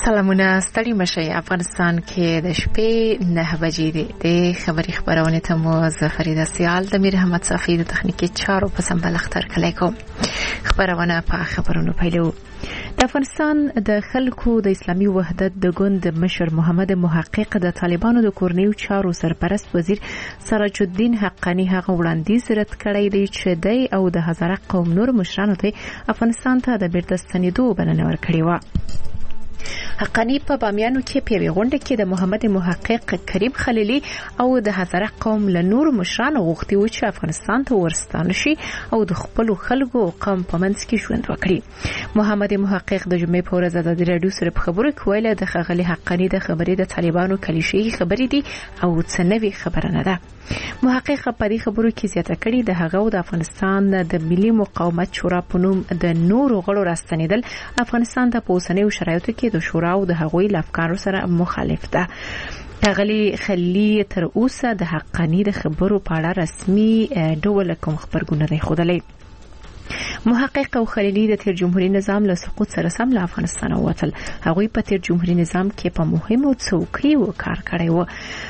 سلامونه ستړي مشي. افغانستان کې د شپې 9 بجې د خبرونه ته مو زفریده سیال د میر احمد صافی د تخنیکی چارو په سمبل اختر کلی کوم. خبرونه په خبرونو پیلو. د افغانستان د خلکو د اسلامي وحدت د ګوند مشر محمد محقق د طالبانو د کورنیو چارو سرپرست وزیر سراج الدین حقانی هغه وړاندیز رد کړی دی چې دی او د هزاره قوم نور مشرانو ته افغانستان ته د بیرته ستنېدو بلنه ورکړې و. حقانی په بامیانو کې په یوه غونډه کې د محمد محقق کریم خلیلی او د هزاره قوم له نور مشرانو غوښتي و چې افغانستان ته ورستانه شي او د خپل خلکو قوم په منځ کې ژوند وکړي. محمد محقق د جمعې په ورځ د رادیو سره په خبرو کې ویل د ښاغلي حقانی د خبرې د طالبانو کلیشې خبرې دي او څه نوې خبره نه ده. محقق په دې خبرو کې زیاته کړې د هغه د افغانستان د ملي مقاومت شورا په نوم د نورو غړو راستنیدل افغانستان ته په اوسنیو شرایطو کې د شورا او د هغوی افکارو سره مخالف ده. ښاغلي خلیل تر اوسه د حقانی د خبرو په اړه رسمي ډول کوم خبرګون نه خوده. محقق او خلیلی د تیر جمهوریت نظام له سقوط سره سم له افغانستان ووتل. هغوی په تیر جمهوریت نظام کې په مهمو څوکیو کار کړی و.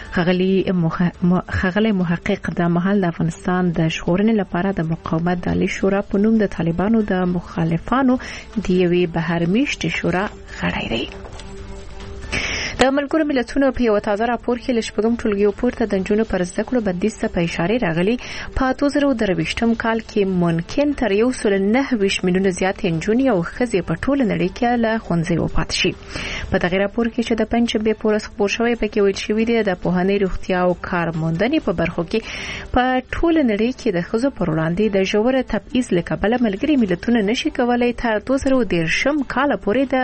ښاغلی محقق د مهال د افغانستان د ژغورنې لپاره د مقاومت د عالی شورا په نوم د طالبانو د مخالفانو د یوې بهرمیشتې شورا غړی دی. د ملګرو ملتونو په یو تازه راپور کې لشپږم ټولګیو پورته د نجونو پر زده کړو بندیز ته په اشاره راغلي. په 2023م کال کې ممکن تر 1.9 میلیون زیات نجونې او ښځې په ټوله نړۍ کې له ښوونځي وفات شي. په دغه راپور کې چې د پنځمې پورس خبر شوی پکې ویل شوی دی د پوهنې روغتیا او کارموندنې په برخو کې په ټوله نړۍ کې د ښځو پر وړاندې د ژور تبعیض له کبله ملګري ملتونه نشي کولای تر 2030 کال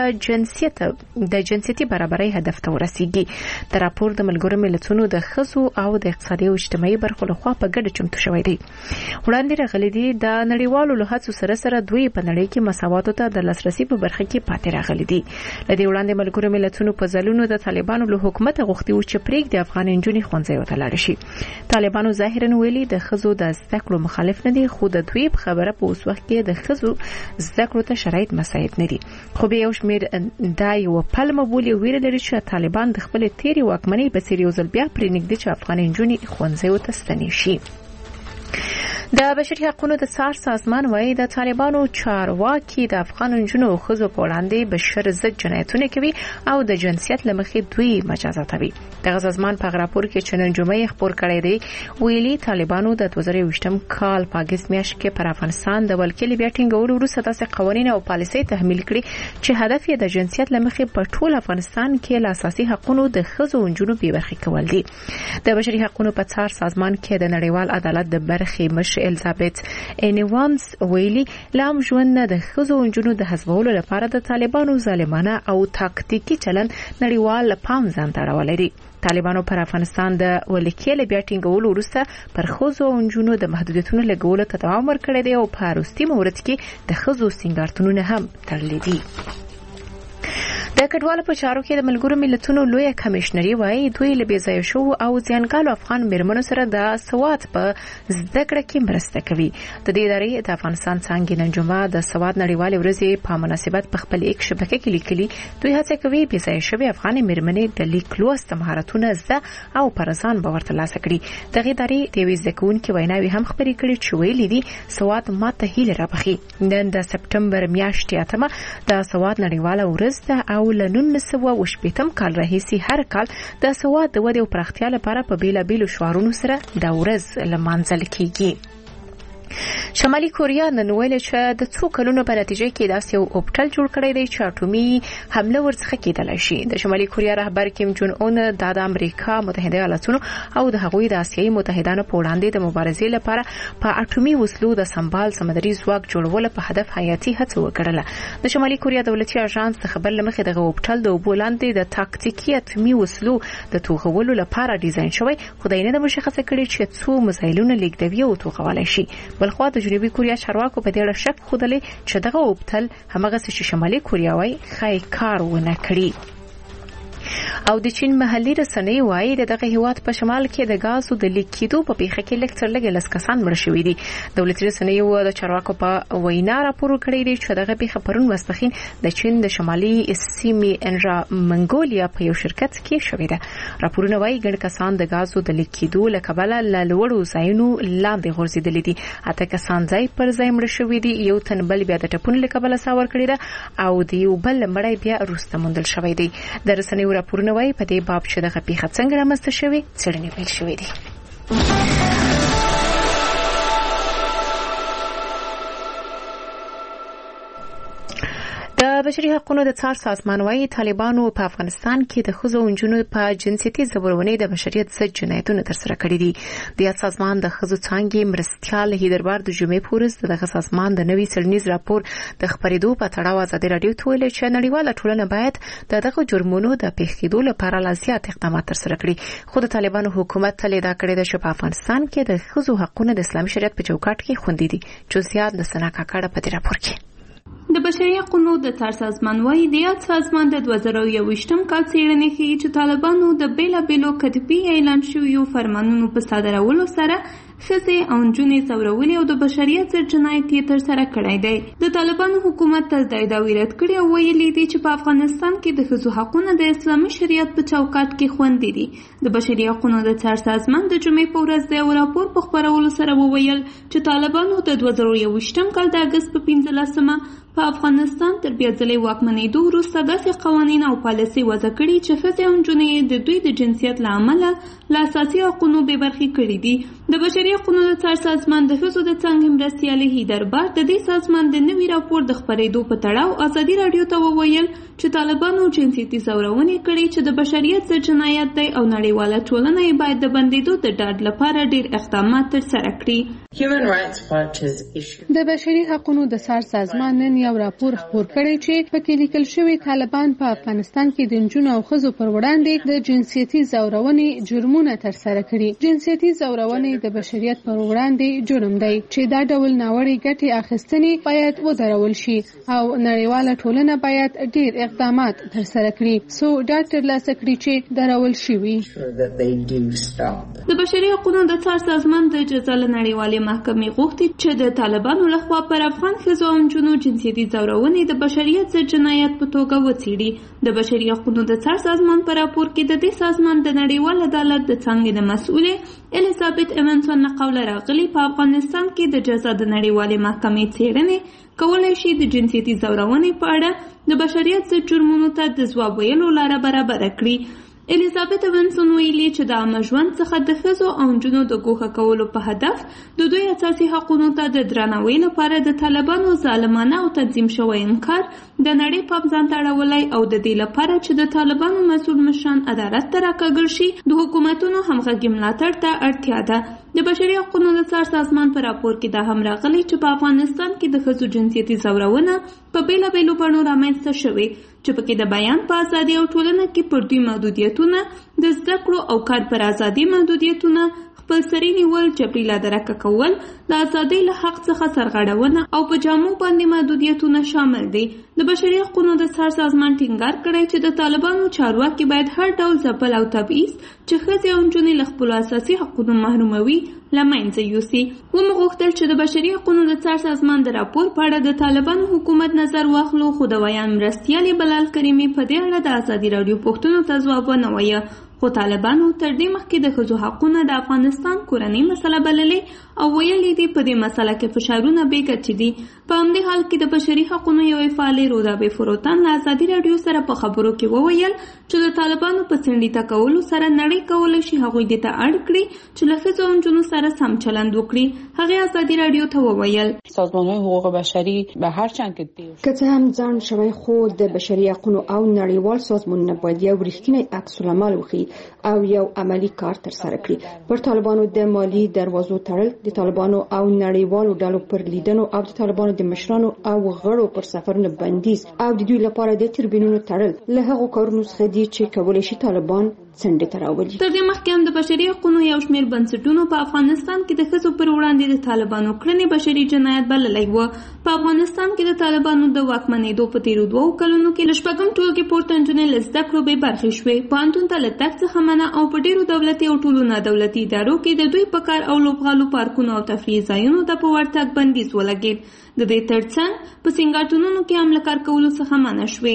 پورې د جنسيتي برابرۍ هدف ته ورسیږي. د راپور د ملګرو ملتونو د ښځو او د اقتصادي او اجتماعي برخو لخوا په ګډه چمتو شوی دی. وړاندې راغلي دي د نړیوالو له هڅو سره سره دوی په نړۍ کې مساواتو ته د لاسرسي په برخه کې پاتې راغلي دي. لدې وړاندې ملګرو ملتونو په ځلونو د طالبانو له حکومت غوښتي و چې پرېږدي افغان نجونې ښوونځیو ته لاړې شي. طالبانو ظاهرا ویلي د ښځو د زده کړو مخالف نه دي، خو د دوی په خبره په اوس وخت کې د ښځو زده کړو ته شرایط مساعد نه دي. خو به یو شمېر دا یو پلمه بولي ویره لري چې طالبان د خپل تیری واکمنۍ په څیر یو ځل بیا پرېنږدي چې افغان نجونې ښوونځیو ته ستنې شي. د بشري حقوقو د څار سازمان وايي د طالبانو چارواکي د افغان نجونو او ښځو په وړاندې بشر ضد جنایتونه کوي او د جنسیت له مخې دوی مجازاتوي. دغه سازمان په راپور کې چې نن جمعې خبر کړی دی ویلي طالبانو د 2020م کال په اگست میاشت کې پر افغانستان د ولکې بیا ټینګولو وروسته داسې قوانین او پالیسۍ تحمیل کړي چې هدف یې د جنسیت له مخې په ټول افغانستان کې له اساسي حقوقو د ښځو او نجونو بې برخې کول دي. د بشري حقوقو په څار سازمان کې د نړیوال عدالت د برخې مشر الیزابت انیوانس ویلي لام ژوند د ښځو او نجونو د حذفولو لپاره د طالبانو ظالمانه او تاکتیکي چلن نړیوال پام ځان ته اړولی دی. طالبانو پر افغانستان د ولکې له بیا ټینګولو وروسته پر ښځو او نجونو د محدودیتونو لګولو ته دوام ورکړی دی او په وروستي مورد کې د ښځو سینګارتونونه هم تړلي دي. د کډوالو په چارو کې د ملګرو ملتونو لوی کمشنري وايي دوی له بېځایه شوو او زیانګالو افغان میرمنو سره د سواد په زده کړه کې مرسته کوي. د دې ادارې د افغانستان څانګې نن جمعه د سواد نړیوالې ورځې په مناسبت په خپل ایک شبکه کې لیکلي دوی هڅه کوي بېځایه شوې افغان میرمنې د لیک لوست مهارتونه زده او پر ځان باور ترلاسه کړي. دغه ادارې د یوې زده کوونکې ویناوې هم خپرې کړي چې ویلي دي سواد ماته هیله رابخي. نن د سپټمبر میاشتې 8مه د سواد نړیواله ورځ ده او له 1980 کال راهیسې هر کال د سواد د ودې او پراختیا لپاره په بیلابیلو شعارونو سره د ورځ لمانځل کیږي. شمالي کوریا نن ویل چې د څو کلونو په نتیجه کې داسې یو اوبټل جوړ کړی دی چې اټومي حمله ورڅخه کېدلی شي. د شمالي کوریا رهبر کیم جون اون د امریکا متحده ایالاتونو او د هغوی د آسیایي متحدانو په وړاندې د مبارزې لپاره په اټومي وسلو د سمبال سمندري ځواک جوړولو په هدف حیاتي هڅه وکړله. د شمالي کوریا دولتي اژانس د خبر لمخې دغه اوبټل د اوبو لاندې د تاکتیکي اټومي وسلو د توغولو لپاره ډیزاین شوی، خو دا نه مشخصه کړي چې څو میزایلونه لیږدوي او توغولای شي. بلخوا د جنوبي کوریا چارواکو په دې اړه شک ښودلی چې دغه اوبټل همغه څه چې شمالي کوریا وايي ښایي کار ونه کړي. او د چین محلي رسنۍ وايي دغه هیواد په شمال کې د غازو د لیک کېدو په پیښه کې لږ تر لږه 10 کسان مړه شوي دي. دولتي رسنۍ د چارواکو په وینا راپور کړی دی چې دغه پیښه پرون ماسپښین د چین د شمالي سیمې انرا منګولیا په یو شرکت کې شوې ده. راپورونه وايي ګڼ کسان د غازو د لیک کېدو له کبله له لوړو ځایونو لاندې غورځېدلي دي. اته کسان ځای پر ځای مړه شوي دي. یو تن بل بیا د ټپونو له کبله ساور کړی ده او د یو بل مړی بیا وروسته موندل شوی دی. د رسنیو راپورونه وايي په دې باب چې دغه پیښه څنګه رامنځته شوې څېړنې پیل شوې دي. د بشري حقوقو د څار سازمان وايي طالبانو په افغانستان کې د ښځو او نجونو په جنسيتي زورونې د بشریت ضد جنایتونه ترسره کړي دي. د یاد سازمان د ښځو څانګې مرستیال هیدربار د جمعې پورز دغه سازمان د نوي څېړنیز راپور د خبرېدو په تړاو ازادي رادیو ته ویلي چې نړیواله ټولنه باید دغه جرمونو د پیښ کېدو لپاره لا زیات اقدامات ترسره کړي. خو د طالبانو حکومت تل ادعا کړې ده چې په افغانستان کې د ښځو حقوقونه د اسلامي شریعت په چوکاټ کې خوندي دي. جزئیات د سنا کاکړه په دې راپور کې. د بشري حقوقو د څار سازمان وايي د یاد سازمان د 2021 کال څېړنې ښيي چې طالبانو د بیلابېلو کتبي اعلان شویو فرمانونو په صادرولو سره ښځې او نجونې ځورولې او د بشریت ضد جنایت یې ترسره کړی دی. د طالبانو حکومت ته دا ادعا رد کړې او ویلي دي چې په افغانستان کې د ښځو حقونه د اسلامي شریعت په چوکاټ کې خوندي دي. د بشري حقوقو د څار سازمان د جمعې په ورځ د یو راپور په خپرولو سره وویل چې طالبانو د 2021 کال د اګست په 15 په افغانستان تر بیا ځلې واکمنېدو وروسته داسې قوانین او پالیسۍ وضع کړي چې ښځې او نجونې د دوی د جنسیت له امله له اساسي حقوقو بې برخې کړي دي. د بشري حقوقو د څار سازمان د ښځو د څانګې مرستیالې هیدربار د دې سازمان د نوي راپور د خپرېدو په تړاو ازادي راډیو ته وویل چې طالبانو جنسیتي زورونې کړي چې د بشریت ضد جنایت دی او نړیواله ټولنه یې باید د بندېدو د ډاډ لپاره ډېر اقدامات ترسره کړي. د بشري حقوقو د څار سازمان نن یو راپور خپور کړی چې پکې لیکل شوی طالبان په افغانستان کې د نجونو او ښځو پر وړاندې د جنسیتي زورونې جرمونه ترسره کړي. جنسیتي زورونې د بشریت پر وړاندې جرم دی چې دا ډول ناوړه ګټې اخیستنې باید ودرول شي او نړیواله ټولنه باید ډېر اقدامات ترسره کړي سو ډاډ ترلاسه کړي چې درول شوي. د بشري حقوقو د څار سازمان د جزا له نړیوالې محکمې غوښتي چې د طالبانو لخوا پر افغان ښځو او نجونو جنسیتي زورونې د بشریت ضد جنایت په توګه وڅېړي. د بشري حقوقو د څار سازمان په راپور کې د دې سازمان د نړیوال عدالت د څانګې د مسؤلې الیزابت ایمنسون نه قوله راغلي په افغانستان کې د جزا د نړیوالې محکمې څېړنې کولای شي د جنسیتي زورونې په اړه د بشریت ضد جرمونو ته د ځواب ویلو لاره برابره کړي. الیزابت ایمنسون ویلي چې د عامه ژوند څخه د ښځو او نجونو د ګوښه کولو په هدف د دوی اساسي حقوقو ته د درناوي لپاره د طالبانو ظالمانه او تنظیم شوی انکار د نړۍ پام ځان ته اړولی او د دې لپاره چې د طالبانو مسؤل مشران عدالت ته راکاږل شي د حکومتونو همغږي ملاتړ ته اړتیا ده. د بشري حقوقو د څار سازمان په راپور کې دا هم راغلی چې په افغانستان کې د ښځو جنسیتي زورونه په بیلابیلو بڼو رامنځته شوې چې پکې د بیان په ازادي او ټولنه کې پر دوی محدودیتونه د زده کړو او کار پر ازادي محدودیتونه خپلسري نیول جبري لادرکه کول د ازادۍ له حق څخه سرغړونه او په جامو باندې محدودیتونه شامل دي. د بشري حقوقو د څار سازمان ټینګار کړی چې د طالبانو چارواکي باید هر ډول ځپل او تبعیض چې ښځې او نجونې له خپلو اساسي حقوقو محروموي له منځه یوسي. ومغوښتل چې د بشري حقوقو د څار سازمان د راپور په اړه د طالبانو حکومت نظر واخلو خو د ویان مرستیالې بلال کریمي په دې اړه د ازادي راډیو پوښتنو ته ځواب ونه وایه. خو طالبانو تر دې مخکې د ښځو حقونه د افغانستان کورنۍ مسله بللې او ویلي دي په دې مسله کې فشارونه بې ګټې دي. په همدې حال کې د بشري حقونو یوې فعالې رودابې فروتان له ازادي راډیو سره په خبرو کې وویل چې د طالبانو په څنډې کولو سره نړۍ کولی شي هغوی دې ته اړ کړي چې له ښځو او نجونو سره سم چلند وکړي. هغې ازادي راډیو ته وویل سازمان‌های حقوق بشری به هر چند که څه هم ځان شوی خو د بشري حقونو او نړیوال سازمانونه باید یو رښتینی عکس العمل وکړي او یو عملی کار ترسره کړي. پر طالبانو د مالی دروازو تړل، د طالبانو او نړیوالو ډلو پر لیدنو او د طالبانو د مشرانو او غړو پر سفرونو بندیز او د دوی لپاره د تربینونو تړل له هغو کارونو څخه دي چې کولای شي طالبان څنډې ته راولي. تر دې مخکې هم د بشري حقوقو یو شمېر بنسټونو په افغانستان کې د ښځو پر وړاندې د طالبانو کړنې بشري جنایت بللی و. په افغانستان کې د طالبانو د واکمنېدو په تیرو 2 کلونو کې له 4 ټولګې پورته نجونې له زده کړو بې برخې شوې. پوهنتون ته له تګ څخه منع او په ډېرو دولتي او ټولو نادولتي ادارو کې د دوی په کار او لوبغالو پارکونو او تفریحي ځایونو ته په ورتګ بندیز ولګېد. د دې ترڅنګ په سینګارتونونو کې هم له کار کولو څخه منع شوې.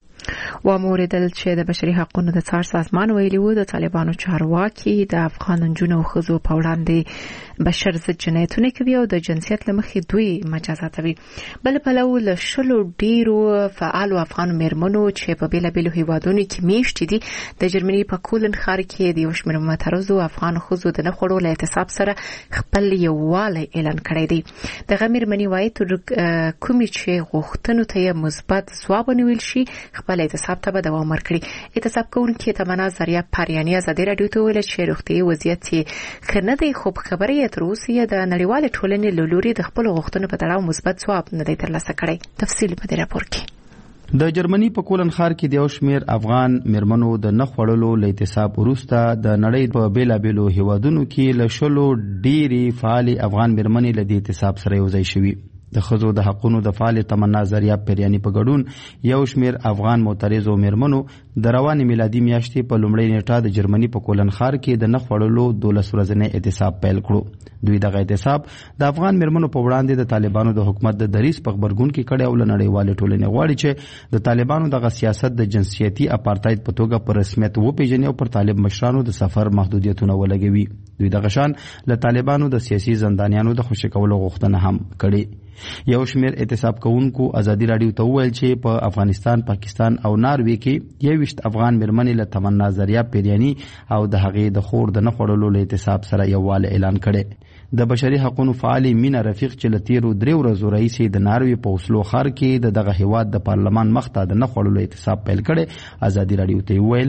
وموریدل چې د بشري حقوقو د څار سازمان ویلي و د طالبانو چارواکي د افغان نجونو او ښځو په وړاندې بشر ضد جنایتونه کوي او د جنسیت له مخې دوی مجازاتوي. بل پلو له 10 ډیرو فعالو افغان میرمنو چې په بیلابیلو هیوادونو کې میشتې دي د جرمني په کولن ښار کې د یو شمېر معترضو افغان ښځو د نه خوړو له اعتصاب سره خپل یووالی اعلان کړی دی. دغه میرمنې وایي تر کومې چې غوښتنو ته یې مثبت ځواب ونیول شي خپل اعتصاب ته به دوام ورکړي. اعتصاب کوونکې تمنا زریاب پریاني ازادي راډیو ته ویل چې روغتیايي وضعیت یې ښه نه دی خو خبرې تر اوسه د نړیوالې ټولنې له لوري د خپل غوښتنو په تړاو مثبت ځواب نه دی ترلاسه کړی. تفصیل په دې راپور کې. د جرمني په کولن ښار کې د یو شمېر افغان میرمنو د نه خوړلو له اعتصاب وروسته د نړۍ په بیلابیلو هیوادونو کې له 10 ډېرې فعالې افغان میرمنې له دې اعتصاب سره یوځای شوي. د ښځو د حقونو د فعال تمنا زریاب پریاني په ګډون یو شمېر افغان معترضو میرمنو د روانې میلادي میاشتې په لومړۍ نیټه د جرمني په کولن ښار کې د نه خوړلو 12 ورځنی اعتصاب پیل کړو. دوی دغه اعتصاب د افغان میرمنو په وړاندې د طالبانو د حکومت د دریځ په خبرګون کې کړی او له نړیوالې ټولنې غواړي چې د طالبانو دغه سیاست د جنسیتي اپارټاید په توګه په رسمیت وپیژني او پر طالب مشرانو د سفر محدودیتونه ولګوي. دوی دغه شان له طالبانو د سیاسي زندانیانو د خوشي کولو غوښتنه هم کړې. یو شمېر اعتصاب کوونکو ازادي راډیو ته وویل چې په افغانستان، پاکستان او ناروې کې 21 افغان میرمنې له تمنا زریاب پریاني او د هغې د خور د نه خوړلو له اعتصاب سره یووالی اعلان کړی. د بشري حقوقو فعال مینا رفیق چې له تیرو 3 ورځو راهیسې د ناروې په اوسلو ښار کې دغه هیواد د پارلمان مخ ته د نه خوړلو اعتصاب پیل کړی. ازادي راډیو ته وویل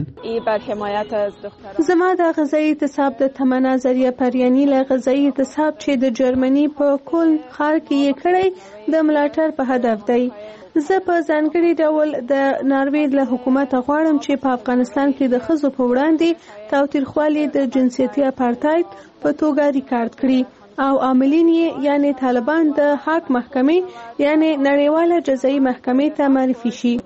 زما د غذایی اعتصاب د تمنا زریاب پریاني له غذایی اعتصاب چې د جرمني په کولن ښار کې یې کړی د ملاتړ په هدف دی. زه په ځانګړي ډول د ناروې له حکومت غواړم چې په افغانستان کې د ښځو په وړاندې تاوتریخوالي د جنسیتي اپارټاید په توګه ریکارډ کړي او عاملین یې یعنی طالبان د حق محکمې یعنی نړیواله جزایي محکمې ته معرفي شي.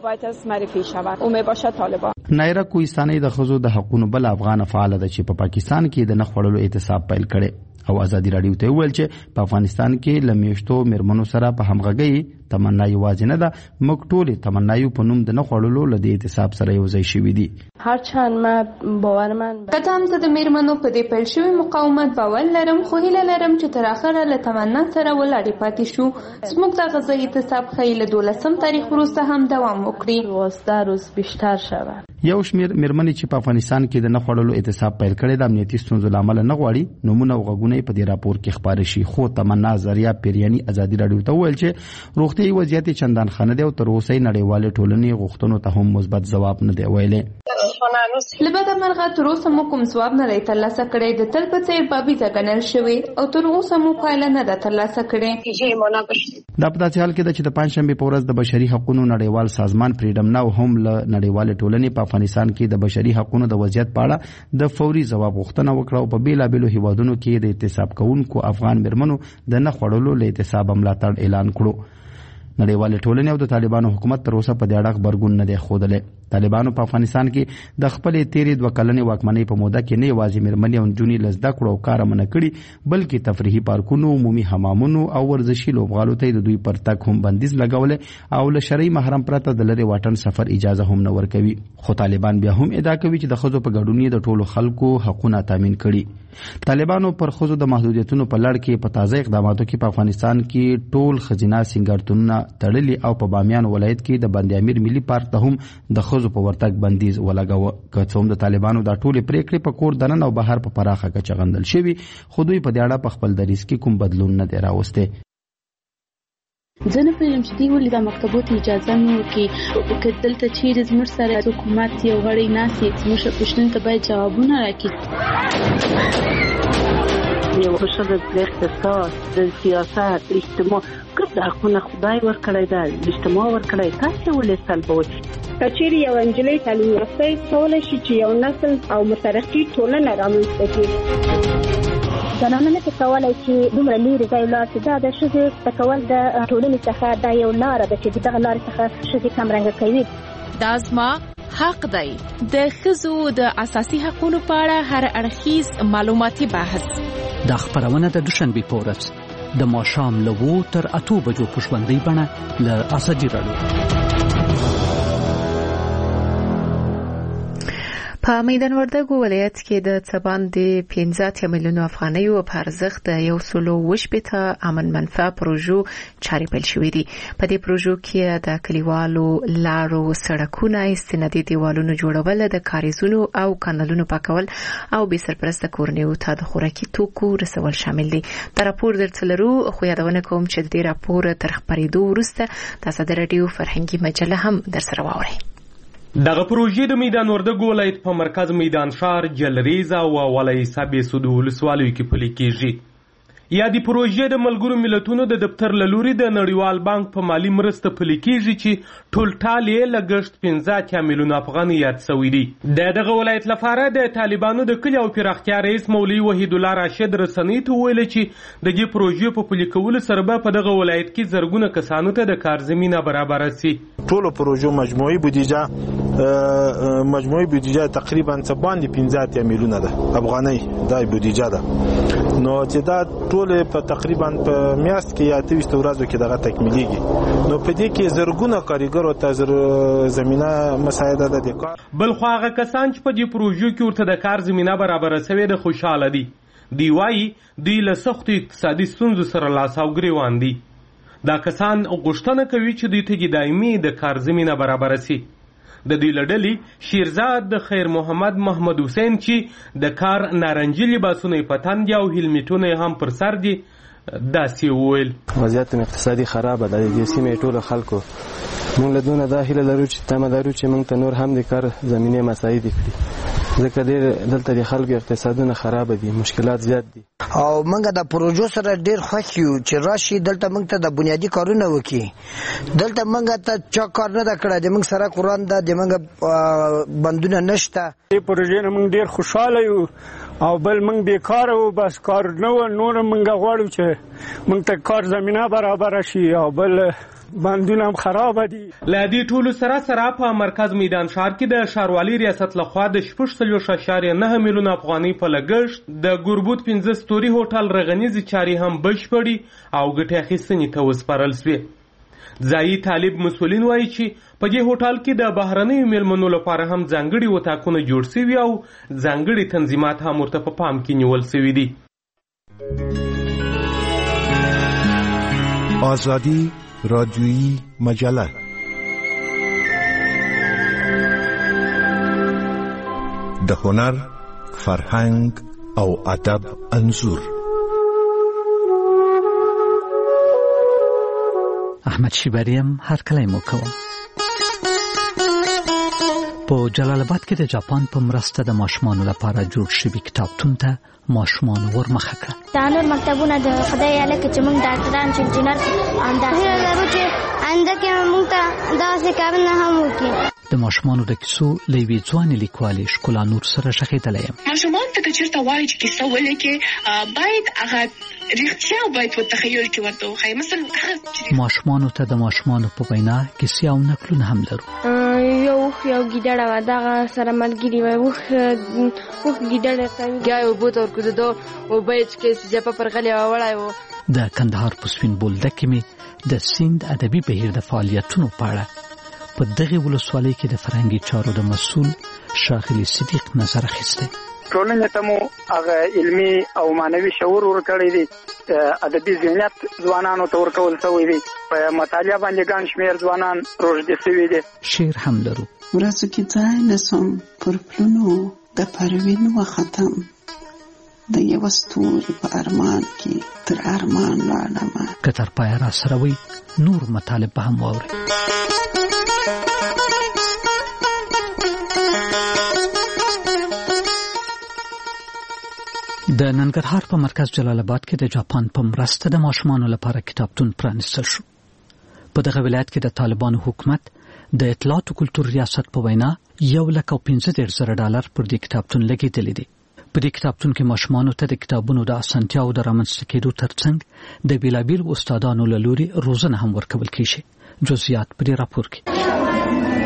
نایره کوهستاني د ښځو د حقوقو بل افغان فعال ده چې په پاکستان کې د نه خوړلو اعتصاب پیل کړي او ازادي راډیو ته ویل چې په افغانستان کې لمیشتو میرمنو سره په همغږي تمنا یوازې نه ده موږ ټول تمنایو په نوم د نه خوړلو له دې اعتصاب سره یوځای شوي دي. هرچند ما باورمن قدم ته د میرمنو په دې پیل شوی مقاومت باور لرم خو هیله لرم چې تر اخره له تمنا سره ولاړې پاتې شو. زموږ د غذایی اعتصاب خیلی له 12 تاریخ وروسته هم دوام وکړي 12 روز بیشتر شود. یو شمېر میرمنې چې په افغانستان کې د نه خوړلو اعتصاب پیل کړی د امنیتي ستونزو له امله نه غواړي نومونه او غږونه په دې راپور کې خپاره شي. خو تمنا زریاب پریاني ازادي راډیو ته ویل چې روغتیايي وضعیت چندان ښه نه دی او تر اوسه نړیوالې ټولنې غوښتنو ته هم مثبت ځواب نه دی ویلی. لبدا مرغه تر اوسه مو کوم ځواب نه دی ترلاسه کړی. د تل په څیر بابیزه ګڼل شوی او تر اوسه مو پایله نه ده ترلاسه کړې. دا په داسې حال کې ده چې د پنځشنبې په ورځ د بشري حقوقو نړیوال سازمان فریډم ناو هم له نړیوالې ټولنې په افغانستان کې د بشري حقوقو د وضعیت په اړه د فوري ځواب غوښتنه وکړه او په بیلابیلو هیوادونو کې د اعتصاب کوونکو افغان میرمنو د نه خوړلو له اعتصاب ملاتړ اعلان کړو. نړیوالې ټولنې او د طالبانو حکومت تر اوسه په دې اړه خبرګون نه دی ښودلی. طالبانو په افغانستان کې د خپلې تیرې 2 کلنې واکمنۍ په موده کې نه یوازې میرمنې او نجونې له زده کړو او کاره منع کړي بلکې تفریحي پارکونو، عمومي حمامونو او ورزشي لوبغالو ته د دوی پر تګ هم بندیز لګولی او له شرعي محرم پرته د لرې واټن سفر اجازه هم نه ورکوي. خو طالبان بیا هم ادعا کوي چې د ښځو په ګډون د ټولو خلکو حقونه تامین کړي. طالبانو پر ښځو د محدودیتونو په لړ کې په تازه اقداماتو کې په افغانستان کې ټول ښځینه سینګارتونونه تړلي او په بامیان ولایت کې د بند امیر ملي پارک ته هم د ښځو په ورتګ بندیز ولګاوه. که څه هم د طالبانو دا ټولې پریکړې په کور دننه او بهر په پراخه کچه غندل شوي خو دوی په دې اړه په خپل دریځ کې کوم بدلون نه دی راوستی. زه نه پوهېږم چې دوی ولې دا مکتبو ته اجازه نه ورکوي. که دلته چیرې زموږ سره حکومت یو غړی ناست وي زموږ پوښتنو ته باید جوابونه راکړي. یو ښځه د اقتصاد، د سیاست، اجتماع ګډ حقونه خدای ورکړی ده، اجتماع ورکړی، تاسې ولې سلبوئ؟ کچېرې یو نجلۍ تعلیم یافته کولای شي چې یو نسل او مترقي ټولنه رامنځته کړي. زنانه نه کولای شي دومره لرې ځای لاړ شي. دا د ښځې کول د ټولنې څخه دا یو لاره ده چې دغه لارې څخه ښځې کمرنګه کوي. دا زما حق دی. د ښځو د اساسي حقوقو په اړه هر اړخیز معلوماتي بحث. دا خبرونه د دوشنبه په ورځ د ماښام له 2 تر 8 بجو په ژوندۍ بڼه له ازادي راډیو. په میدان وردګو ولایت کې د څباندې 15 میلیون افغانیو په ارزښت د 120 امن منفعه پروژو چارې پیل شوې دي. په دې پروژو کې د کلیوالو لارو، سړکونو، استنادي دیوالونو جوړول، د کاریزونو او کانالونو پاکول او بې سرپرسته کورنیو ته د خوراکي توکو رسول شامل دي. دا راپور درڅلرو خو یادونه کوم چې د دې راپور تر خبرېدو وروسته د ازادي راډیو فرهنګي مجله هم درسره واورئ. دغه پروژې د میدان وردګو ولایت په مرکز میدان ښار، جلریز او ولایت سبې سود ولسوالیو کې پلي کېږي. یا د پروژې د ملګرو ملتونو د دفتر له لوري د نړیوال بانک په مالی مرسته پلي کېږي چې ټول ټال یې لګښت 15 میلیون افغان یاد شوی دی. دغه ولایت لپاره د طالبانو د کلي او پراختیا رئیس مولوي وحید الله راشد رسنۍ ته ویل چې د دې پروژې په پلي کولو سره به په دغه ولایت کې زرګونه کسانو ته د کار زمينه برابر شي. ټول پروژو مجموعي بودیجه تقریبا 15 میلیون افغانۍ د بودیجه ده. نو چې دا ټول په تقریبا په میاشت کې 28 ورځو کې دغه تکمیلېږي. نو په دې کې زرګونه کاریګرو ته زمينه مساعده ده د کار. بل خو هغه کسان چې په دې پروژو کې ورته د کار زمينه برابر شوی د خوشاله دي. دی وايي دوی له سخت اقتصادي ستونزو سره لاس او ګریوان دي. دا کسان غوښتنه کوي چې دوی ته دایمي د کار زمينه برابر شي. د دې لړلې شیرزاد د خیر محمد محمد حسین چې د کار نارنجي لباسونه پتن دي او هلمټونه هم پر سر دي داسې وویل. وضعیت اقتصادي خراب ده. د دې سیمې ټول خلکو موږ له دونه داخله لرو چې تمه لرو چې موږ ته نور هم د کار زمينه مساعد کړي. ځکه دلته د خلکو اقتصادونه خراب دي، مشکلات زیات دي. او موږ د پروژو سره ډیر خوښ یو چې راشي دلته موږ ته د بنیادی کارونه وکړي. دلته موږ ته چا کار نه کړی. د موږ سره قران ده، د موږ بندونه نشته. دې پروژې نه موږ ډیر خوشاله یو او بل موږ بیکار وو، بس کار نه و. نور موږ غواړو چې موږ ته کار زمينه برابر شي او بل بندونه هم خراب دي. له دې ټولو سره په مرکز میدان ښار کې د ښاروالي ریاست لخوا د 6.9 میلیون افغانۍ په لګښت د ګوربوت 15 ستوري هوټل رغنیزي چارې هم بشپړي او ګټه اخیستنې ته وسپارل شوې. ځایي طالب مسؤلین وایي چې په دې هوټل کې د بهرنیو میلمنو لپاره هم ځانګړي وتاکونه جوړ شوي او ځانګړي تنظیمات هم ورته په پام کې نیول شوي دي. آزادی رادیویی مجله د هنر، فرهنګ او ادب انځور. احمد شیبریم هر کله مو کوم. په جلال آباد کې د جاپان په مرسته د ماشومانو لپاره جوړ شوی کتابتون ته ماشومان ورمخه کړ. دا نور مکتبونه د خدای الکه چې موږ ډاکټران چې انجینر اندازه لرو چې انده کې موږ ته داسې کارونه هم وکړي. د ماشومانو د کیسو لوي ځوان لیکوالې ښکلا نور سره شخېدلې. ماشومان ته چیرته وایي چې کیسه ولیکي باید هغه رښتیا باید په تخیل کې ورته وخایي. مثلا ماشومانو ته د ماشومانو په وینا کیسې او نکلونه هم لرو. یو ګیدړه و دغه سره ملګری و وخ ګیدړه ته یو بوت ورکوزدو او بیچ کې جپه پر غلې وړای و. د کندهار په سپین بولدک کې می د سیند ادبي بهیر د فعالیتونو په اړه په دغه ولسوالۍ کې د فرهنګي چارو د مسؤل شاغلی صدیق نظر اخیسته. ټولنې ته مو هغه علمي او معنوي شعور ورکړی دی. ادبي ذهنیت ځوانانو ته ورکول شوی دی. په مطالعه باندې ګڼ شمېر ځوانان روږدي شوي دي. شعر هم لرو. ورځو کې ځای نسم پر پلونو د پروین وختم د یو ستوري په ارمان کې تر ارمان لاړم. کتر پای را سره وي نور مطالب هم واوري. د ننګرهار په مرکز جلال آباد کې د جاپان په مرسته د ماشومانو لپاره کتابتون پرانیستل شو. په دغه ولایت کې د طالبانو حکومت د اطلاعات او کلتور ریاست په وینا $1,15,000 پر دې کتابتون لګیدلی دی. په دې کتابتون کې ماشومانو ته د کتابونو د اسانتیاو د رامنځته کېدو ترڅنګ د بیلابیلو استادانو له لوري روزنه هم ورکول کیږي. جزئیات په دې راپور کې.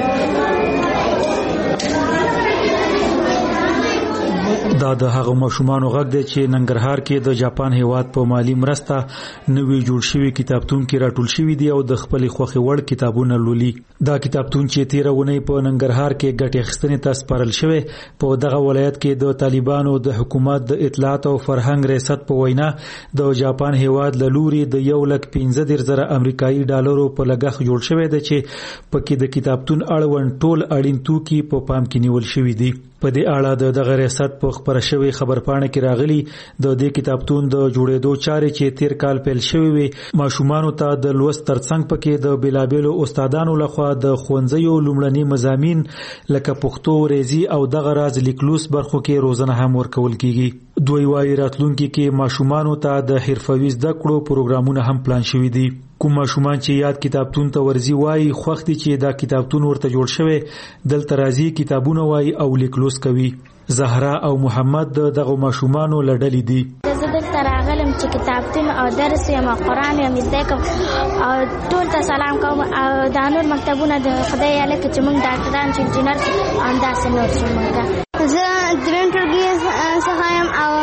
دا د هغه ماشومانو غږ دی چې ننګرهار کې د جاپان هیواد په مالی مرسته نوې جوړ شوی کتابتون کې راټول شوی دی او د خپل خوخي وړ کتابونه لولي. دا کتابتون چې 13 ونې په ننګرهار کې ګټې اخیستنې ته سپارل شوی په دغه ولایت کې د طالبانو د حکومت د اطلاعات او فرهنګ ریاست په وینا د جاپان هیواد له لوري د $1,15,000 امریکایي ډالرو په لګښت جوړ شوی دی چې پکې د کتابتون اړوند ټول اړین توکي په پام کې نیول شوی دي. په دې اړه د ریاست په خبر شوی خبرپاڼه کې راغلی د دې کتابتون د جوړېدو چارې چې 13 کال پیل شوی وي ماشومانو ته د لوست ترڅنګ پکې د بیلابیلو استادانو لخوا د ښوونځیو لومړني مضامین لکه پښتو، ریاضي او دغه راز لیکلوس برخو کې روزنه هم ورکول کیږي. دوی وايي راتلونکي کې ماشومانو ته د حرفوي زده کړو پروګرامونه هم پلان شوي دي. کوم ماشومان چې یاد کتابتون ته ورځي وایي خوښ دي چې دا کتابتون ورته جوړ شوی دلته راځي کتابونه وایي او لیکلوس کوي. زهرا او محمد دغه ماشومانو لړلې دي. زه دلته راغلم چې کتابتون او درس یم او قرآن یم زده کوم او ټول ته سلام کوم او دا نور مکتبونه د خدای یاله کې چې موږ ډاکټران چې انجینر شو او داسې نور شو. موږ زه دریم ټولګي څخه یم او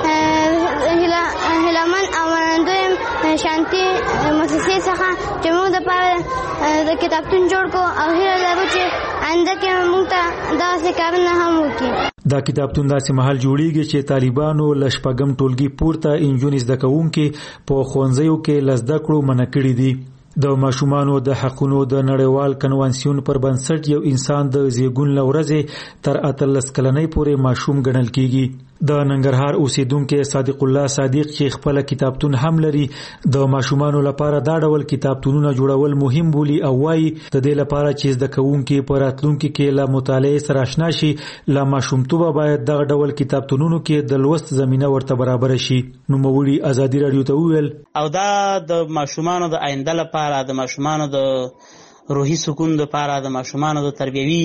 هیلمن او دویم شانتي مؤسسې څخه چې موږ د پاره د کتابتون جوړ کو او هیله لرو چې آینده کې موږ ته داسې کارونه هم وکړي. دا کتابتون داسې محل جوړیږي چې طالبانو لشپږم ټولګي پورته انجونې زده کوونکي په ښوونځیو کې لزده کړو منع کړي دي. د ماشومانو د حقونو د نړیوال کنوانسیون پر بنسټ یو انسان د زیږون لورځې تر 18 کلنۍ پورې ماشوم ګڼل کیږي. د ننګرهار اوسیدونکو صادق الله صادق چې خپل کتابتون هم لري د ماشومانو لپاره دا ډول کتابتونونه جوړول مهم بولي او وايي د دې لپاره چې زده کوونکي په راتلونکي کې له مطالعې سره آشنا شي لا ماشومتوبه باید دغه ډول کتابتونونو کې د لوست زمينه ورته برابر شي. نو موري ازادي رادیو ته ویل او دا د ماشومانو د آینده لپاره د ماشومانو د روحي سکون لپاره د ماشومانو د تربیوي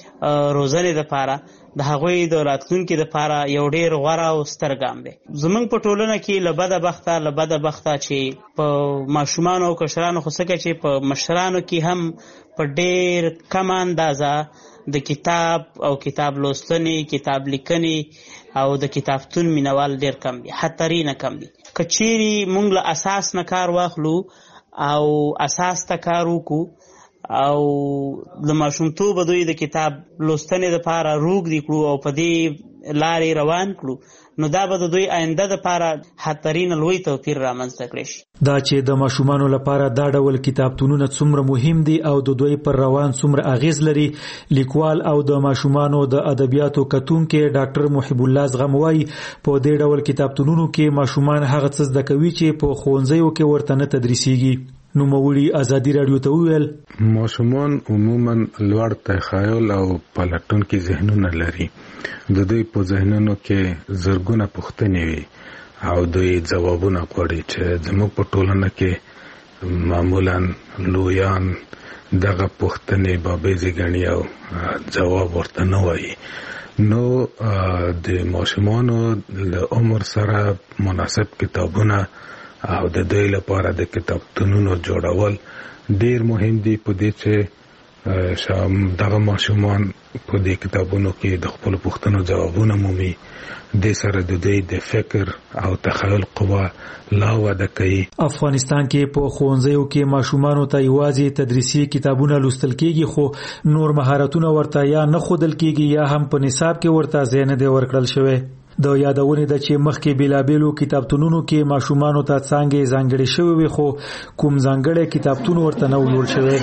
روزنې لپاره د هغوی د راتلونکي لپاره یو ډیر غوره او ستر ګام دی. زمونږ په ټولنه کې له بده بخته چې په ماشومانو او کشرانو خو څه چې په مشرانو کې هم په ډیر کم اندازه د کتاب او کتاب لوستنې، کتاب لیکنې او د کتابتون مینوال ډیر کم دي، حتی نه کم دي. که چیرې مونږ له اساس نه کار واخلو او اساس ته کار وکړو او د ماشومتوب دوی د کتاب لوستنې لپاره روږدي کړو او په دې لارې روان کړو نو دا به د دوی آینده لپاره حترین لوی توپیر رامنځته کړي شي. دا چې د ماشومانو لپاره دا ډول کتابتونونه څومره مهم دي او د دوی پر روان څومره اغیز لري لیکوال او د ماشومانو د ادبیاتو کتونکو ډاکټر محب الله زغم وايي په دې ډول کتابتونونو کې ماشومان هغه څه زده کوي چې په ښوونځیو کې ورته نه تدریسيږي. نو موري ازادي رادیو ته ویل ماشومان عموما لوړ تخیل او پلټونکي ذهنونه لري. د دوی په ذهنونو کې زرګونه پوښتنې وي او دوی ځوابونه غواړي چې زموږ په ټولنه کې معمولا لویان دغه پوښتنې بابیزي ګڼي او جواب ورته نه وایي. نو د ماشومانو له عمر سره مناسب کتابونه او د دوی لپاره د کتابتونونو جوړول ډیر مهم دي په دې چې دغه ماشومان په دې کتابونو کې د خپل پوښتنو جوابونه مومي. د سره د دوی د فکر او تخیل قوه لا وده کوي. افغانستان کې په ښوونځیو کې ماشومانو ته یوازې تدریسي کتابونه لوستل کېږي خو نور مهارتونه ورته یا نه ښودل کېږي یا هم په نصاب کې ورته ځای نه دی ورکړل شوی. د یادونې د چې مخکې بیلابیلو کتابتونونو کې ماشومانو ته څنګه ځانګړي شوی وي خو کوم ځانګړي کتابتون ورته نه ویل شوی.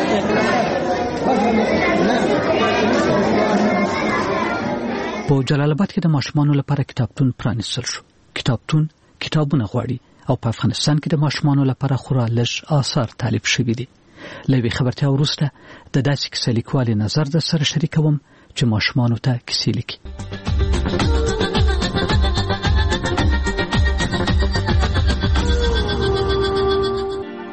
په جلال آباد کې د ماشومانو لپاره کتابتون پرانیستل شو. کتابتون کتابونه غواړي او په افغانستان کې د ماشومانو لپاره خورا لږ آثار تالیف شوي دي. لوي خبرتیا وروسته د داسې کیسې لیکوال نظر د سره شریکوم چې ماشومانو ته کیسې لیکي.